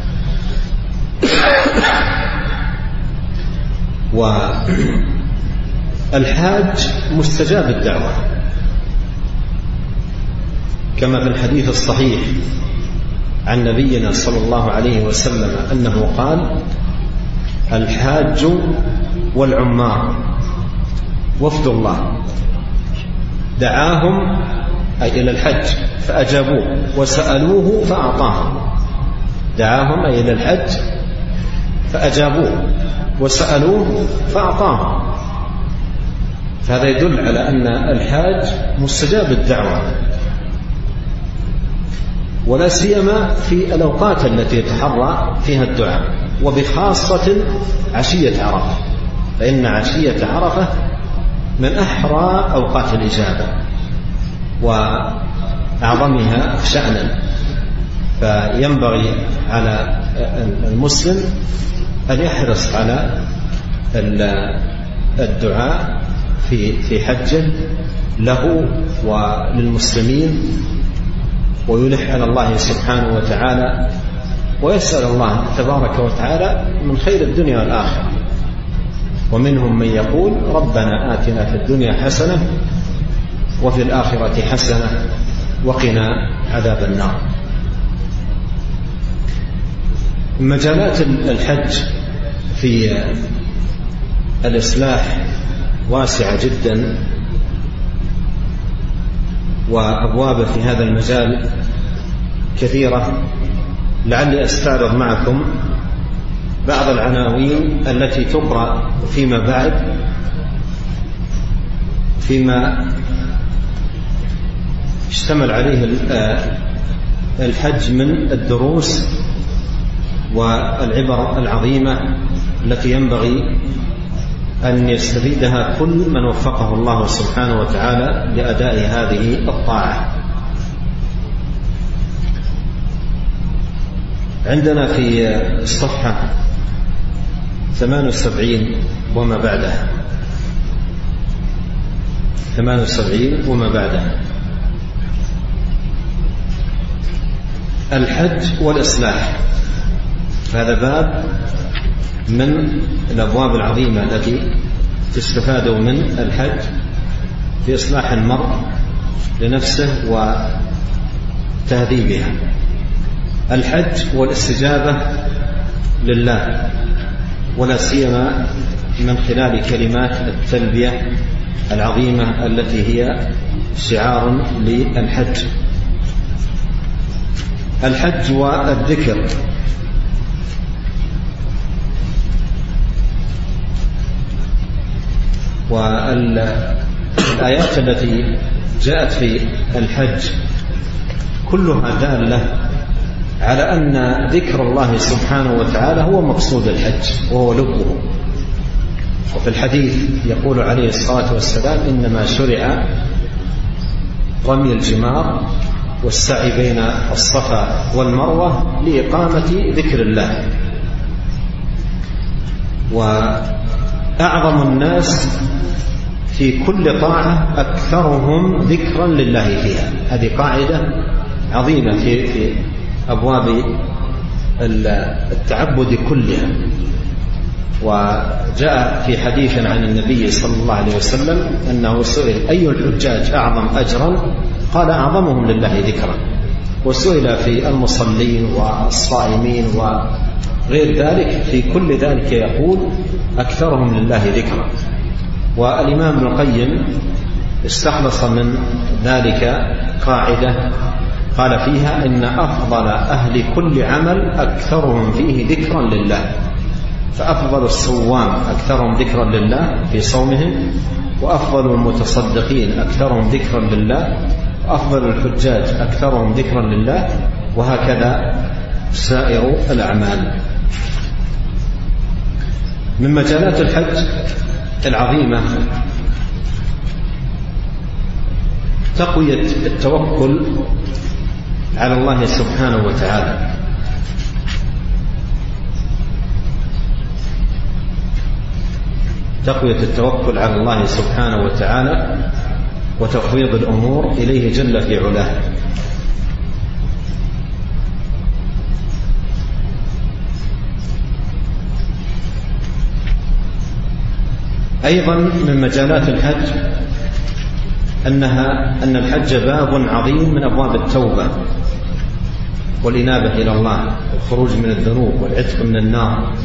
[SPEAKER 1] والحاج مستجاب الدعوة، كما في الحديث الصحيح عن نبينا صلى الله عليه وسلم أنه قال: الحاج والعمار وفد الله دعاهم أي إلى الحج فأجابوه، وسألوه فأعطاهم. دعاهم أي إلى الحج فأجابوه وسألوه فأعطاهم. فهذا يدل على أن الحاج مستجاب الدعوة، ولا سيما في الأوقات التي يتحرى فيها الدعاء، وبخاصة عشية عرفة، فإن عشية عرفة من أحرى أوقات الإجابة وأعظمها شأنا. فينبغي على المسلم أن يحرص على الدعاء في حجه له وللمسلمين، ويلح على الله سبحانه وتعالى، ويسأل الله تبارك وتعالى من خير الدنيا والآخرة. ومنهم من يقول: ربنا آتنا في الدنيا حسنة وفي الآخرة حسنة وقنا عذاب النار. مجالات الحج في الإصلاح واسعة جدا، وأبواب في هذا المجال كثيرة. لعلي أستعرض معكم بعض العناوين التي تقرأ فيما بعد فيما اشتمل عليه الحج من الدروس والعبر العظيمة التي ينبغي أن يستفيدها كل من وفقه الله سبحانه وتعالى لأداء هذه الطاعة. عندنا في الصفحة 78 وما بعدها، 78 وما بعدها، الحج والإصلاح. هذا باب من الأبواب العظيمة التي تستفاد من الحج في إصلاح المرء لنفسه وتهذيبها. الحج والاستجابة لله، ولا سيما من خلال كلمات التلبية العظيمة التي هي شعار للحج. الحج والذكر. والآيات التي جاءت في الحج كلها دالة على أن ذكر الله سبحانه وتعالى هو مقصود الحج وهو لبه. وفي الحديث يقول عليه الصلاة والسلام: إنما شرع رمي الجمار والسعي بين الصفا والمروة لإقامة ذكر الله. وأعظم الناس في كل طاعة أكثرهم ذكرا لله فيها. هذه قاعدة عظيمة في أبواب التعبد كلها. وجاء في حديث عن النبي صلى الله عليه وسلم أنه سئل: أي الحجاج أعظم أجرا؟ قال: أعظمهم لله ذكرا. وسئل في المصلين والصائمين وغير ذلك، في كل ذلك يقول: أكثرهم لله ذكرا. والإمام ابن القيم استخلص من ذلك قاعدة قال فيها: إن أفضل أهل كل عمل أكثرهم فيه ذكرا لله. فأفضل الصوام أكثرهم ذكرا لله في صومهم، وأفضل المتصدقين أكثرهم ذكرا لله، وأفضل الحجاج أكثرهم ذكرا لله، وهكذا سائر الأعمال. من مجالات الحج العظيمة تقوية التوكل على الله سبحانه وتعالى. تقوية التوكل على الله سبحانه وتعالى وتفويض الأمور إليه جل في علاه. أيضا من مجالات الحج أن الحج باب عظيم من أبواب التوبة والإنابة إلى الله والخروج من الذنوب والعتق من النار.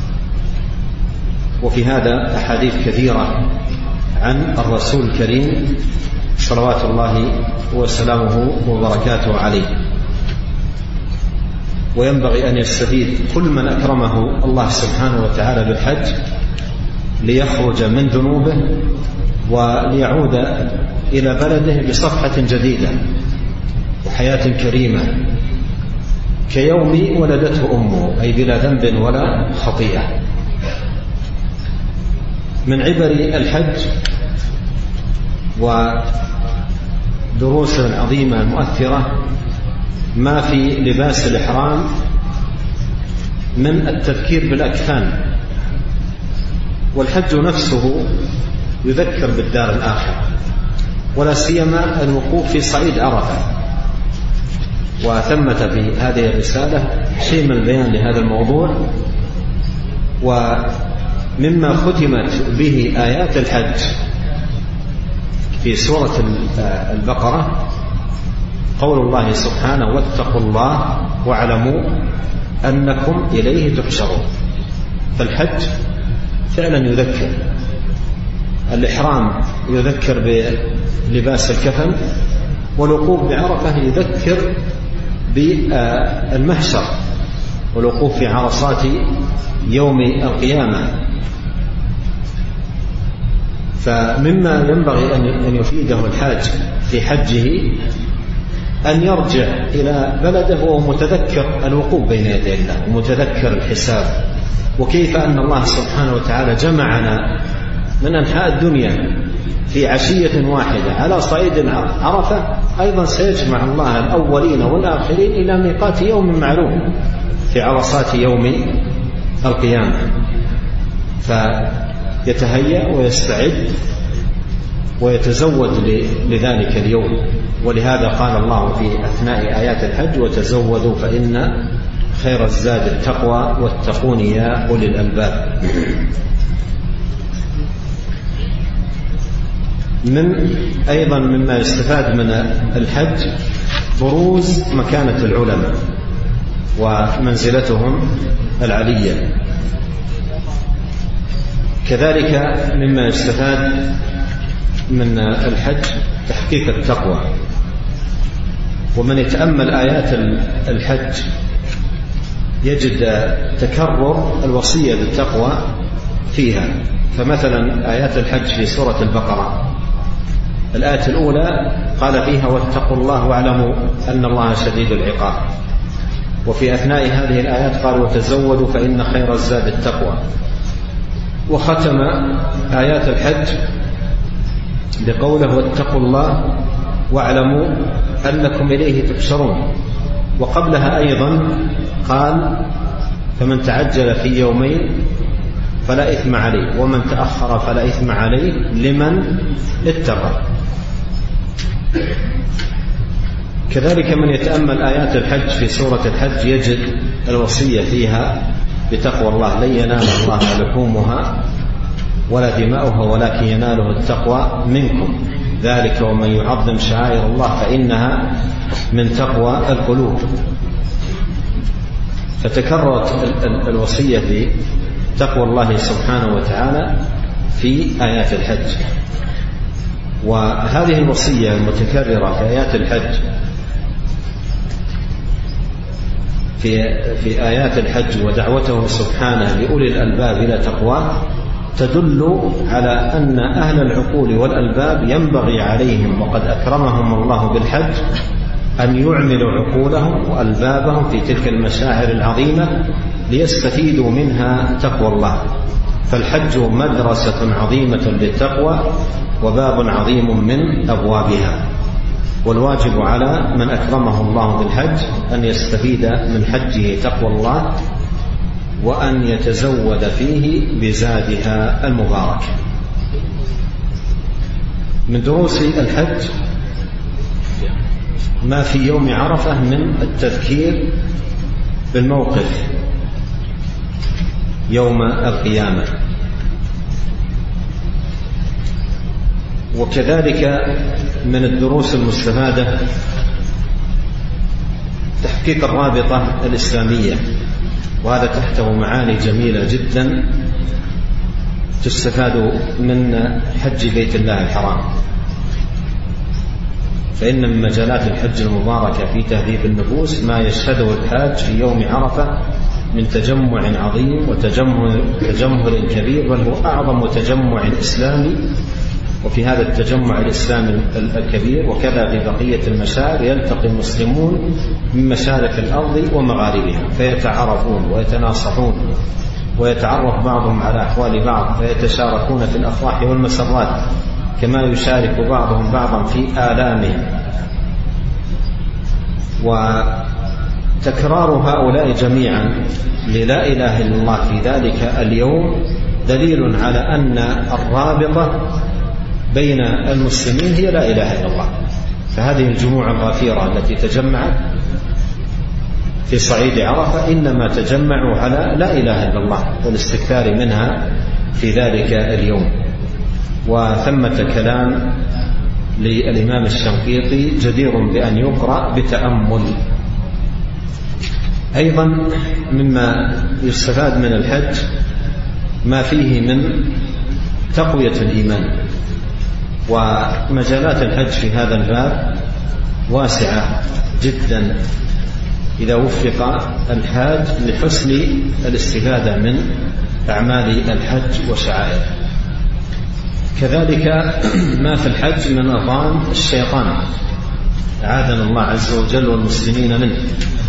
[SPEAKER 1] وفي هذا أحاديث كثيرة عن الرسول الكريم صلوات الله وسلامه وبركاته عليه. وينبغي أن يستفيد كل من أكرمه الله سبحانه وتعالى بالحج ليخرج من ذنوبه وليعود إلى بلده بصفحة جديدة وحياة كريمة كيوم ولدته أمه، أي بلا ذنب ولا خطيئة. من عبر الحج ودروس عظيمة مؤثرة ما في لباس الإحرام من التذكير بالأكفان. والحج نفسه يذكر بالدار الآخرة، ولا سيما الوقوف في صعيد عرفة. وثمة في هذه الرسالة شيء من البيان لهذا الموضوع. ومما ختمت به آيات الحج في سورة البقرة قول الله سبحانه: واتقوا الله واعلموا أنكم إليه تحشرون. فالحج فعلا يذكر. الإحرام يذكر بلباس الكفن، والوقوف بعرفة يذكر بالمحشر والوقوف في عرصات يوم القيامة. فمما ينبغي أن يفيده الحاج في حجه أن يرجع إلى بلده وهو متذكر الوقوف بين يدي الله ومتذكر الحساب، وكيف أن الله سبحانه وتعالى جمعنا من أنحاء الدنيا في عشية واحدة على صعيد عرفة. أيضا سيجمع الله الأولين والآخرين إلى ميقات يوم معلوم في عرصات يوم القيامة، فيتهيأ ويستعد ويتزود لذلك اليوم. ولهذا قال الله في أثناء آيات الحج: وتزودوا فإن خير الزاد التقوى واتقون يا أولي الألباب. أيضا مما يستفاد من الحج بروز مكانة العلماء ومنزلتهم العلية. كذلك مما يستفاد من الحج تحقيق التقوى. ومن يتأمل آيات الحج يجد تكرر الوصية بالتقوى فيها. فمثلا آيات الحج في سورة البقرة الآية الأولى قال فيها: واتقوا الله واعلموا أن الله شديد العقاب. وفي أثناء هذه الآيات قال وتزودوا فإن خير الزاد التقوى. وختم آيات الحج بقوله واتقوا الله واعلموا أنكم إليه تحشرون. وقبلها أيضا قال فمن تعجل في يومين فلا إثم عليه ومن تأخر فلا إثم عليه لمن اتقى. كذلك من يتأمل آيات الحج في سورة الحج يجد الوصية فيها بتقوى الله. لن ينال الله لحومها ولا دماؤها ولكن يناله التقوى منكم ذلك ومن يعظم شعائر الله فإنها من تقوى القلوب. فتكررت الوصية بتقوى الله سبحانه وتعالى في آيات الحج. وهذه الوصية المتكررة في آيات الحج في آيات الحج ودعوته سبحانه لأولي الألباب إلى تقواه تدل على أن أهل العقول والألباب ينبغي عليهم وقد أكرمهم الله بالحج أن يعملوا عقولهم وألبابهم في تلك المشاعر العظيمة ليستفيدوا منها تقوى الله. فالحج مدرسة عظيمة للتقوى وباب عظيم من أبوابها. والواجب على من أكرمه الله بالحج أن يستفيد من حجه تقوى الله وأن يتزود فيه بزادها المبارك. من دروس الحج ما في يوم عرفة من التذكير بالموقف يوم القيامة. وكذلك من الدروس المستفادة تحقيق الرابطة الإسلامية، وهذا تحته معاني جميلة جدا تستفاد من حج بيت الله الحرام. فإن من مجالات الحج المباركة في تهذيب النفوس ما يشهده الحاج في يوم عرفة من تجمع عظيم وتجمهر كبير، بل هو أعظم تجمع إسلامي. وفي هذا التجمع الإسلامي الكبير وكذا في بقية المشاعر يلتقي المسلمون من مشارق الأرض ومغاربها فيتعارفون ويتناصحون ويتعرف بعضهم على أحوال بعض فيتشاركون في الأفراح والمسرات كما يشارك بعضهم بعضا في آلامهم. وتكرار هؤلاء جميعا للا إله إلا الله في ذلك اليوم دليل على أن الرابطة بين المسلمين هي لا إله إلا الله. فهذه الجموع الغفيرة التي تجمعت في صعيد عرفة إنما تجمعوا على لا إله إلا الله والاستكثار منها في ذلك اليوم. وثمة كلام للإمام الشنقيطي جدير بأن يقرأ بتأمل. أيضا مما يستفاد من الحج ما فيه من تقوية الإيمان. ومجالات الحج في هذا الباب واسعة جدا إذا وفق الحاج لحسن الاستفادة من أعمال الحج وشعائره. كذلك ما في الحج من أضران الشيطان أعاذنا الله عز وجل والمسلمين منه.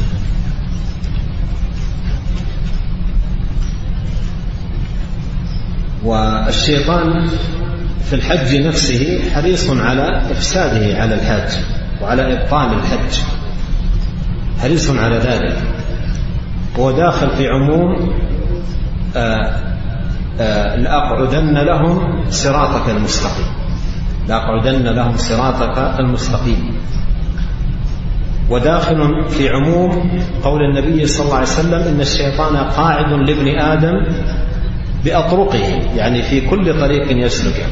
[SPEAKER 1] والشيطان في الحج نفسه حريص على إفساده على الحاج وعلى إبطال الحج، حريص على ذلك. هو داخل في عموم لأقعدن لهم صراطك المستقيم، لأقعدن لهم صراطك المستقيم. وداخل في عموم قول النبي صلى الله عليه وسلم إن الشيطان قاعد لابن آدم بأطرقه، يعني في كل طريق يسلكه.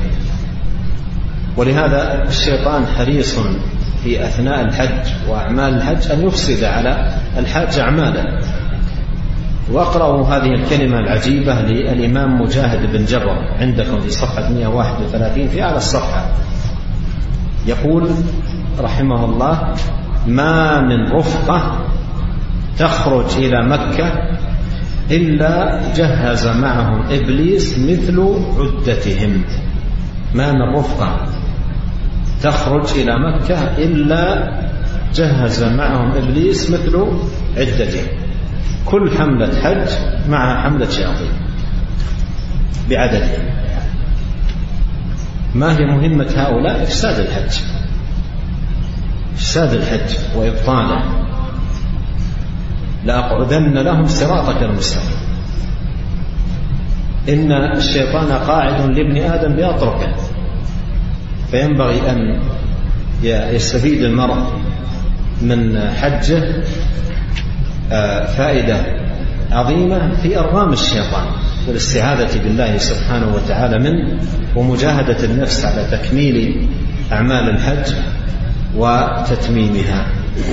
[SPEAKER 1] ولهذا الشيطان حريص في أثناء الحج وأعمال الحج أن يفسد على الحاج أعماله. وأقرأوا هذه الكلمة العجيبة للإمام مجاهد بن جبر عندكم في صفحة 131 في أعلى الصفحة، يقول رحمه الله: ما من رفقة تخرج إلى مكة إلا جهز معهم إبليس مثل عدتهم. ما من رفقة تخرج إلى مكة إلا جهز معهم إبليس مثل عدته، كل حملة حج مع حملة شياطين بعددهم. ما هي مهمة هؤلاء؟ إفساد الحج وإبطاله. لأقعدن لهم صراطك المستقيم. إن الشيطان قاعد لابن آدم بأطرقه، فينبغي أن يستفيد المرء من حجه فائدة عظيمة في أرغام الشيطان والاستعاذة بالله سبحانه وتعالى منه، ومجاهدة النفس على تكميل أعمال الحج وتتميمها.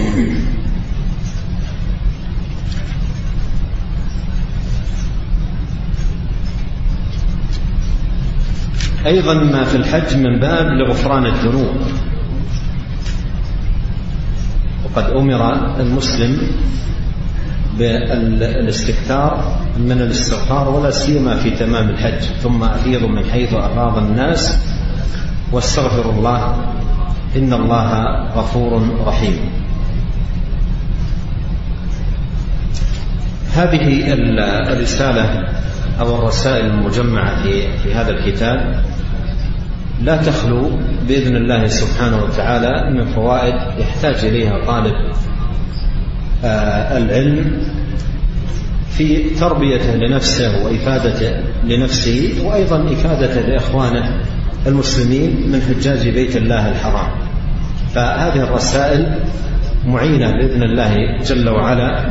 [SPEAKER 1] أيضا ما في الحج من باب لغفران الذنوب، وقد أمر المسلم بالاستكثار من الاستغفار، ولا سيما في تمام الحج. ثم أفيضوا من حيث أفاض الناس واستغفروا الله إن الله غفور رحيم. هذه الرسالة أو الرسائل المجمعة في هذا الكتاب لا تخلو بإذن الله سبحانه وتعالى من فوائد يحتاج إليها طالب العلم في تربيته لنفسه وإفادته لنفسه، وأيضا إفادته لإخوانه المسلمين من حجاج بيت الله الحرام. فهذه الرسائل معينة بإذن الله جل وعلا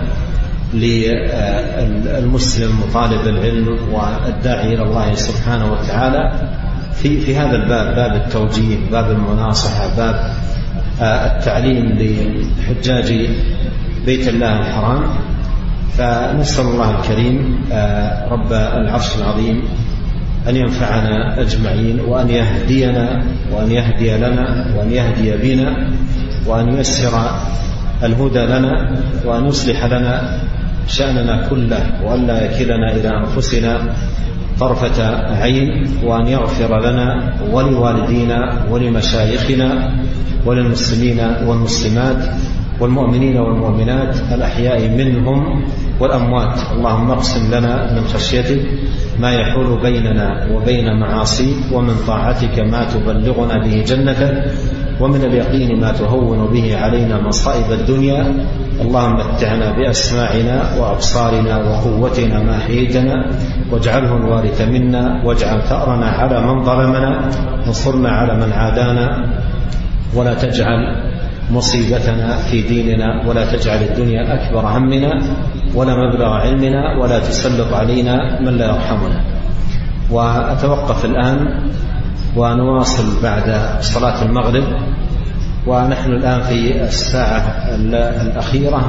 [SPEAKER 1] للمسلم وطالب العلم والداعي إلى الله سبحانه وتعالى في هذا الباب، باب التوجيه، باب المناصحة، باب التعليم لحجاج بيت الله الحرام. فنسأل الله الكريم رب العرش العظيم أن ينفعنا أجمعين، وأن يهدينا وأن يهدي لنا وأن يهدي بنا، وأن ييسر الهدى لنا، وأن يصلح لنا شأننا كله، وأن لا يكلنا إلى أنفسنا طرفة عين، وأن يغفر لنا ولوالدينا ولمشايخنا وللمسلمين والمسلمات والمؤمنين والمؤمنات الأحياء منهم والأموات. اللهم اقسم لنا من خشيتك ما يحول بيننا وبين معاصيك، ومن طاعتك ما تبلغنا به جنتك، ومن اليقين ما تهون به علينا مصائب الدنيا. اللهم متعنا بأسماعنا وأبصارنا وقوتنا ما أحييتنا، واجعله الوارث منا، واجعل ثأرنا على من ظلمنا، وانصرنا على من عادانا، ولا تجعل مصيبتنا في ديننا، ولا تجعل الدنيا أكبر همنا ولا مبلغ علمنا، ولا تسلط علينا من لا يرحمنا. وأتوقف الآن ونواصل بعد صلاة المغرب، ونحن الآن في الساعة الأخيرة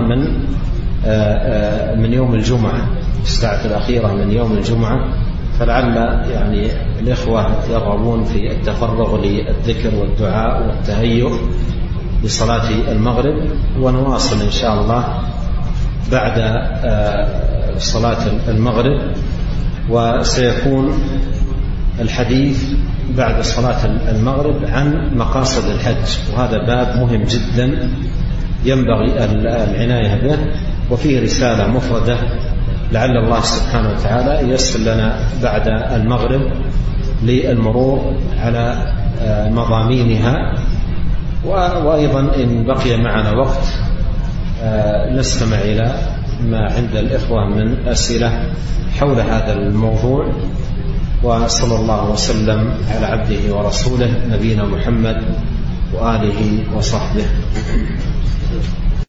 [SPEAKER 1] من يوم الجمعة، الساعة الأخيرة من يوم الجمعة، فلعل يعني الإخوة يرغبون في التفرغ للذكر والدعاء والتهيؤ لصلاة المغرب، ونواصل إن شاء الله بعد صلاة المغرب. وسيكون الحديث بعد صلاة المغرب عن مقاصد الحج، وهذا باب مهم جدا ينبغي العناية به، وفيه رسالة مفردة لعل الله سبحانه وتعالى ييسر لنا بعد المغرب للمرور على مضامينها. وأيضا إن بقي معنا وقت نستمع إلى ما عند الإخوة من أسئلة حول هذا الموضوع. وصلى الله وسلم على عبده ورسوله نبينا محمد وآله وصحبه.